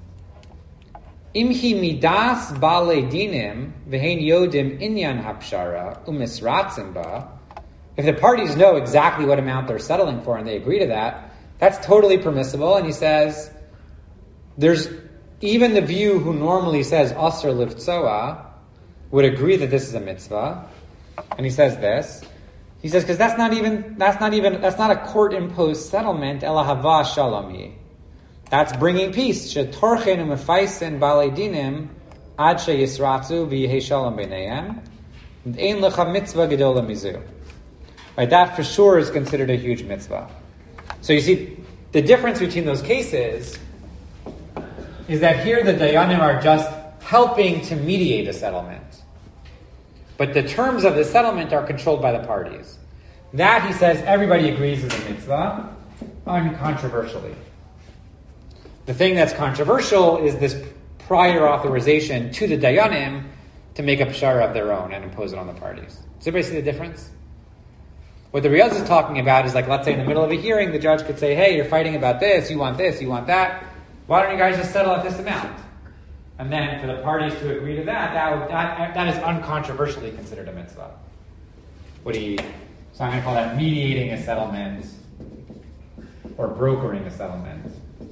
Imhi midas bale dinim v'hein yodim inyan hapshara umisratzim ba. If the parties know exactly what amount they're settling for and they agree to that, that's totally permissible. And he says, there's even the view who normally says asr liftsoa would agree that this is a mitzvah. And he says this. He says, because that's not even that's not even that's not a court imposed settlement. Ela hava shalami. That's bringing peace. Shetorchenu mefaisen balei dinim ad sheyisratzu v'yehei shalom b'neihem. Ein lecha mitzvah gedola mizu. Right, that for sure is considered a huge mitzvah. So you see, the difference between those cases is that here the Dayanim are just helping to mediate a settlement. But the terms of the settlement are controlled by the parties. That, he says, everybody agrees is a mitzvah, uncontroversially. The thing that's controversial is this prior authorization to the Dayanim to make a pshara of their own and impose it on the parties. Does everybody see the difference? What the Riyaz is talking about is like, let's say in the middle of a hearing, the judge could say, hey, you're fighting about this, you want this, you want that. Why don't you guys just settle at this amount? And then for the parties to agree to that, that, would, that, that is uncontroversially considered a mitzvah. What do you, so I'm going to call that mediating a settlement or brokering a settlement.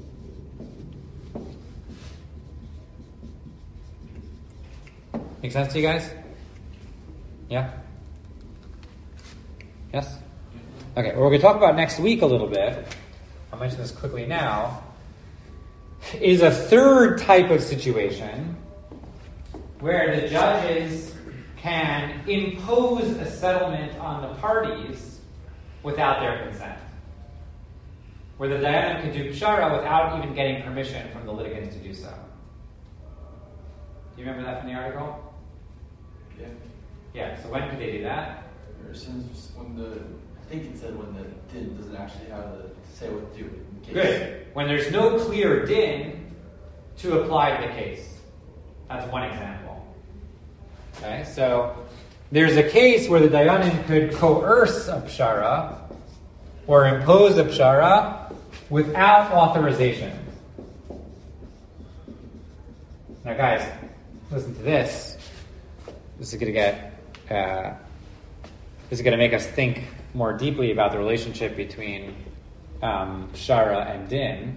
Make sense to you guys? Yeah? Yes? Okay, what we're going to talk about next week a little bit, I'll mention this quickly now, is a third type of situation where the judges can impose a settlement on the parties without their consent. Where the Dayanim can do pshara without even getting permission from the litigants to do so. Do you remember that from the article? Yeah. Yeah, so when could they do that? Or since when the, I think it said when the din doesn't actually have the say what to do in case. Good. When there's no clear din to apply to the case. That's one example. Okay, so there's a case where the Dayanim could coerce a pshara or impose a pshara without authorization. Now guys, listen to this. This is going to get, uh, this is going to make us think more deeply about the relationship between um, pshara and din.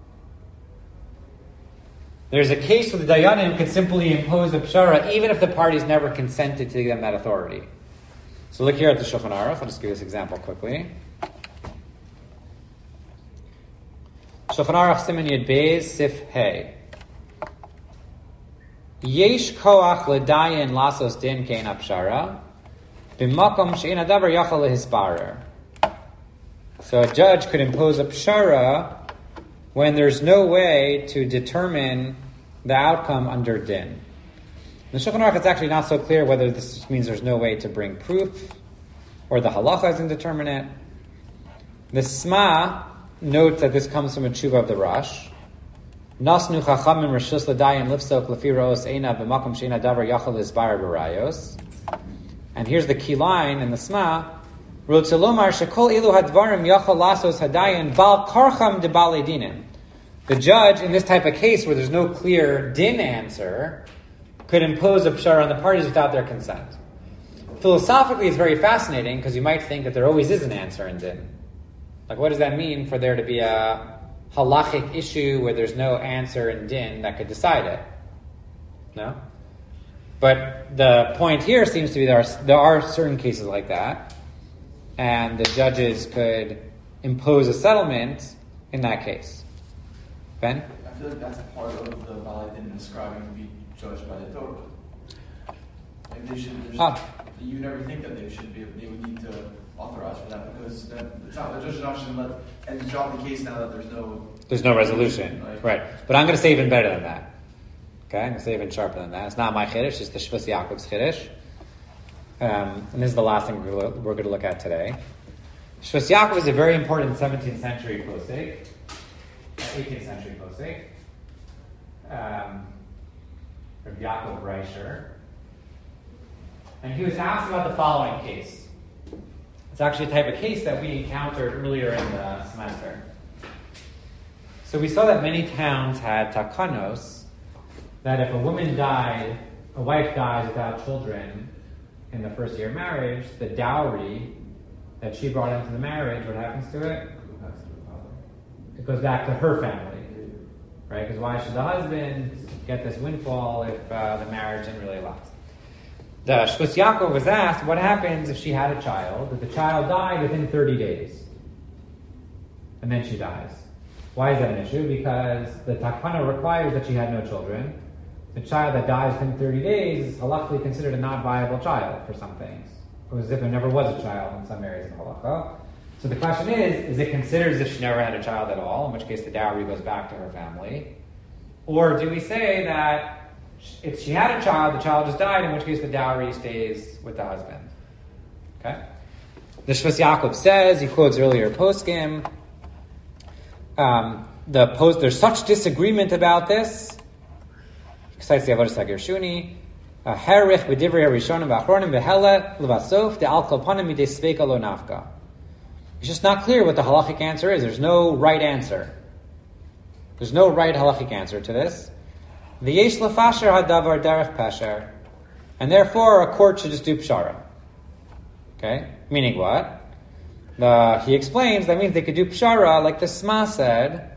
There's a case where the Dayanim could simply impose a pshara even if the parties never consented to give them that authority. So look here at the Shulchan Aruch. I'll just give this example quickly. Shulchan Aruch Siman Yud Beis Sif Hey. Yesh koach ledayin lasos din kein apshara b'makom she'en adavar yachal lehisbarer. So a judge could impose a pshara when there's no way to determine the outcome under din. In the Shulchan Aruch, it's actually not so clear whether this means there's no way to bring proof or the halacha isn't determine it. The Sma notes that this comes from a tshuva of the Rosh. Nasnu chachamim reshus l'dayin lifsok lefi ro'os eina b'makom she'ena davar yachal hisbarer b'rayos. And here's the key line in the Sma. Rotzilomar shekol ilu hadvarim yachal lasos hadayan bal karcham de bale dinim. The judge, in this type of case where there's no clear din answer, could impose a pshara on the parties without their consent. Philosophically, it's very fascinating because you might think that there always is an answer in din. Like, what does that mean for there to be a halachic issue where there's no answer in din that could decide it? No? But the point here seems to be there are, there are certain cases like that, and the judges could impose a settlement in that case. Ben? I feel like that's part of the Baalei Din describing to be judged by the Torah. Like they should, there's, Ah. you never think that they should be, they would need to authorize for that because that, it's not, the judge is not should let, and drop the case now that there's no... There's no resolution. Like, right. But I'm going to say even better than that. Okay? I'm going to say even sharper than that. It's not my chiddush, it's the Shvus Yaakov's chiddush. Um, and this is the last thing we're going to look at today. Shvus Yaakov is a very important seventeenth century posek, eighteenth century posek, um, of Yaakov Reischer. And he was asked about the following case. It's actually a type of case that we encountered earlier in the semester. So we saw that many towns had takanos, that if a woman died, a wife dies without children in the first year of marriage, the dowry that she brought into the marriage, what happens to it? It goes back to her family, right? Because why should the husband get this windfall if uh, the marriage didn't really last? The Shvus Yaakov was asked, what happens if she had a child, if the child died within thirty days, and then she dies? Why is that an issue? Because the Takana requires that she had no children. The child that dies within thirty days is halachically considered a not-viable child for some things, or as if there never was a child in some areas of halacha. So the question is, is it considered as if she never had a child at all, in which case the dowry goes back to her family? Or do we say that if she had a child, the child just died, in which case the dowry stays with the husband? Okay? The Shvus Yaakov says, he quotes earlier poskim, um, the post, there's such disagreement about this. He cites the Avodas HaGershuni, Herich b'divrei harishonim v'achronim v'hela levasof de'al kol panim midei sveika lo nafka. It's just not clear what the halachic answer is. There's no right answer. There's no right halachic answer to this. V'yesh lefasher hadavar derech pasher. And therefore, a court should just do pshara. Okay? Meaning what? The, he explains that means they could do pshara, like the Sma said,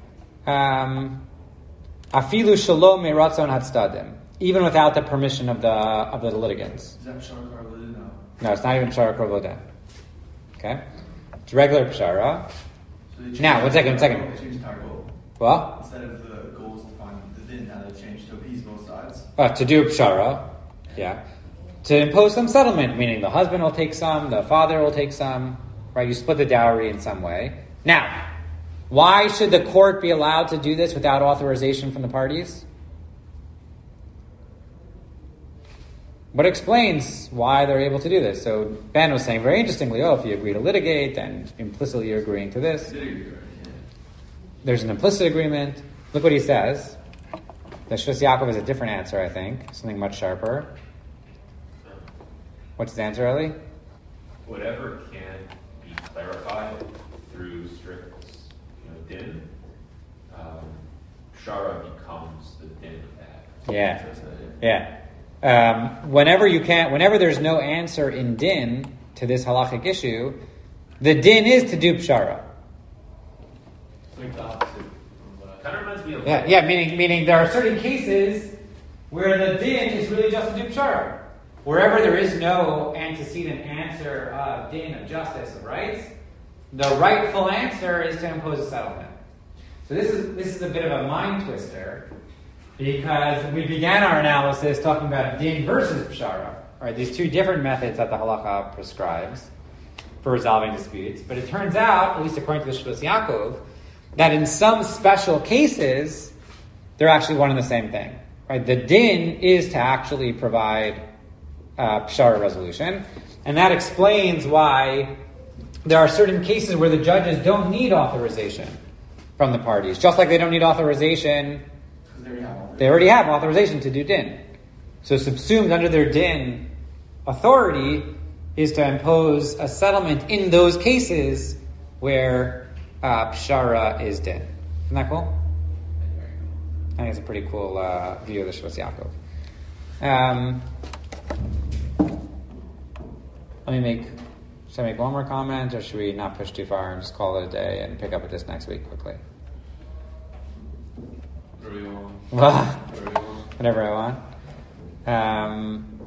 um, afilu shalom me'ratzon hatzdadim, even without the permission of the of the litigants. Is that pshara karvodah? No. No, it's not even pshara karvodah. Okay? It's regular pshara. So they Now, one second, one second. They changed targol. Well, Instead of the goals to find the din, now they changed to appease both sides. uh, to do pshara, yeah. To impose some settlement, meaning the husband will take some, the father will take some, right? You split the dowry in some way. Now, why should the court be allowed to do this without authorization from the parties? What explains why they're able to do this? So Ben was saying very interestingly, oh, if you agree to litigate, then implicitly you're agreeing to this. There's an implicit agreement. Look what he says. The Shvus Yaakov is a different answer, I think. Something much sharper. What's his answer, Eli? Whatever can be clarified through strict, you know, din, um, shara becomes the din of that. Yeah, yeah. Um, whenever you can't, whenever there's no answer in din to this halachic issue, the din is to do pshara. It's like the opposite. of, uh, Kind of reminds me of Yeah, yeah. Meaning, meaning there are certain cases where the din is really just to do pshara. Wherever there is no antecedent answer of din, of justice, of rights, the rightful answer is to impose a settlement. So this is this is a bit of a mind twister, because we began our analysis talking about din versus pshara, right? These two different methods that the halacha prescribes for resolving disputes. But it turns out, at least according to the Shvus Yaakov, that in some special cases, they're actually one and the same thing, right? The din is to actually provide uh, pshara resolution, and that explains why there are certain cases where the judges don't need authorization from the parties, just like they don't need authorization. They already have They already have authorization to do din. So subsumed under their din authority is to impose a settlement in those cases where uh, pshara is din. Isn't that cool? I think it's a pretty cool uh, view of the Shvus Yaakov. Um, let me make, should I make one more comment, or should we not push too far and just call it a day and pick up with this next week quickly? Whatever you want. Whatever Whatever you want. Whatever I want. Um,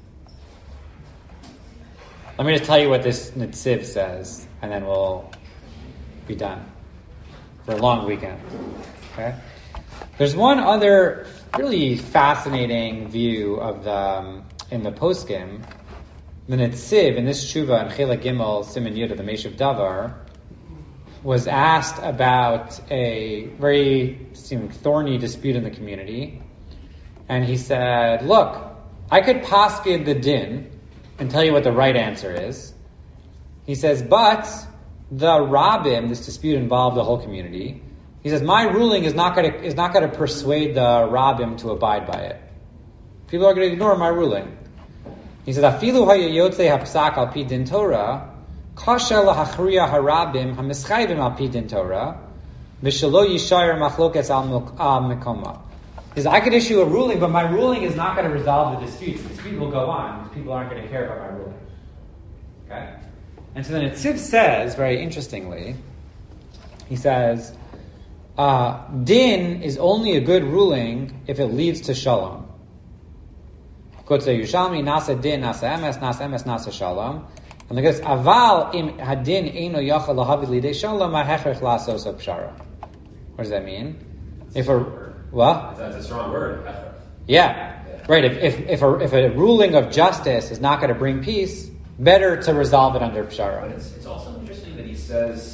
let me just tell you what this Netziv says, and then we'll be done for a long weekend. Okay? There's one other really fascinating view of the um, in the poskim. The Netziv in this tshuva in Chela Gimel Siman Yud of the Meshuv Davar was asked about a very seeming thorny dispute in the community, and he said, "Look, I could paskin the din and tell you what the right answer is." He says, "But the rabbim, this dispute involved the whole community." He says, my ruling is not going to is not going to persuade the rabbim to abide by it. People are going to ignore my ruling. He says, "Afilu hayayotze hapsak al pi din Torah, kasha lahachriya harabim hamischayvim al pi din Torah, v'shelo yishayir machlokes al mikoma." He says, I could issue a ruling, but my ruling is not going to resolve the disputes. The dispute will go on. People aren't going to care about my ruling. Okay? And so then Netziv says, very interestingly, he says, Uh, din is only a good ruling if it leads to shalom. Kotze Yushalmi, nasa din, nasa emes, nasa emes, nasa shalom. And look at this, aval im hadin eino yachal lahavi lidei shalom, ha'hechrech lasos pshara. What does that mean? If a, what? That's a strong word. Yeah, right. If, if, if, a, if a ruling of justice is not going to bring peace, better to resolve it under pshara. But it's, it's also interesting that he says,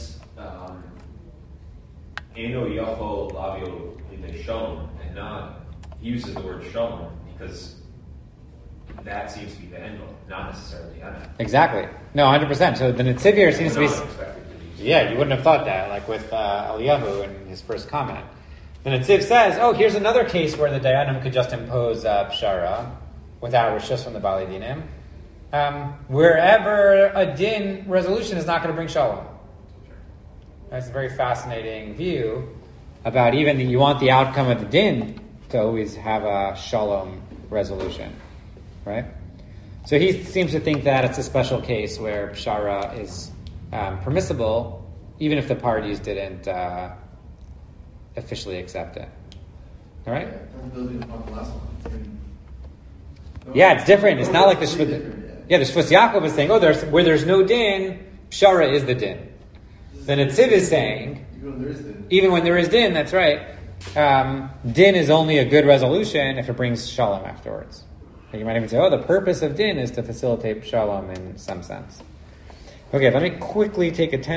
Eno Yachol Lavio Lidei Shalom, and not, he uses the word Shalom because that seems to be the end goal, not necessarily Emet. Exactly. No, one hundred percent. So the Netziv here seems to be... Expected to be Yeah, you wouldn't have thought that, like with uh, Eliyahu in his first comment. The Netziv says, oh, here's another case where the Dayanim could just impose uh, Pshara without rishus from the Bali Dinim. Um, wherever a din resolution is not going to bring Shalom. That's a very fascinating view about even the, you want the outcome of the din to always have a shalom resolution, right? So he seems to think that it's a special case where pshara is um, permissible, even if the parties didn't uh, officially accept it. All right? Yeah, building upon the last one. It's been- no, Yeah, it's different. It's not like the totally Shvus. different, Yeah, the Shvus Yaakov is saying, oh, there's where there's no din, pshara is the din. The Netziv is saying, Even when there is the even when there is din, that's right, um, din is only a good resolution if it brings shalom afterwards. And you might even say, oh, the purpose of din is to facilitate shalom in some sense. Okay, let me quickly take a ten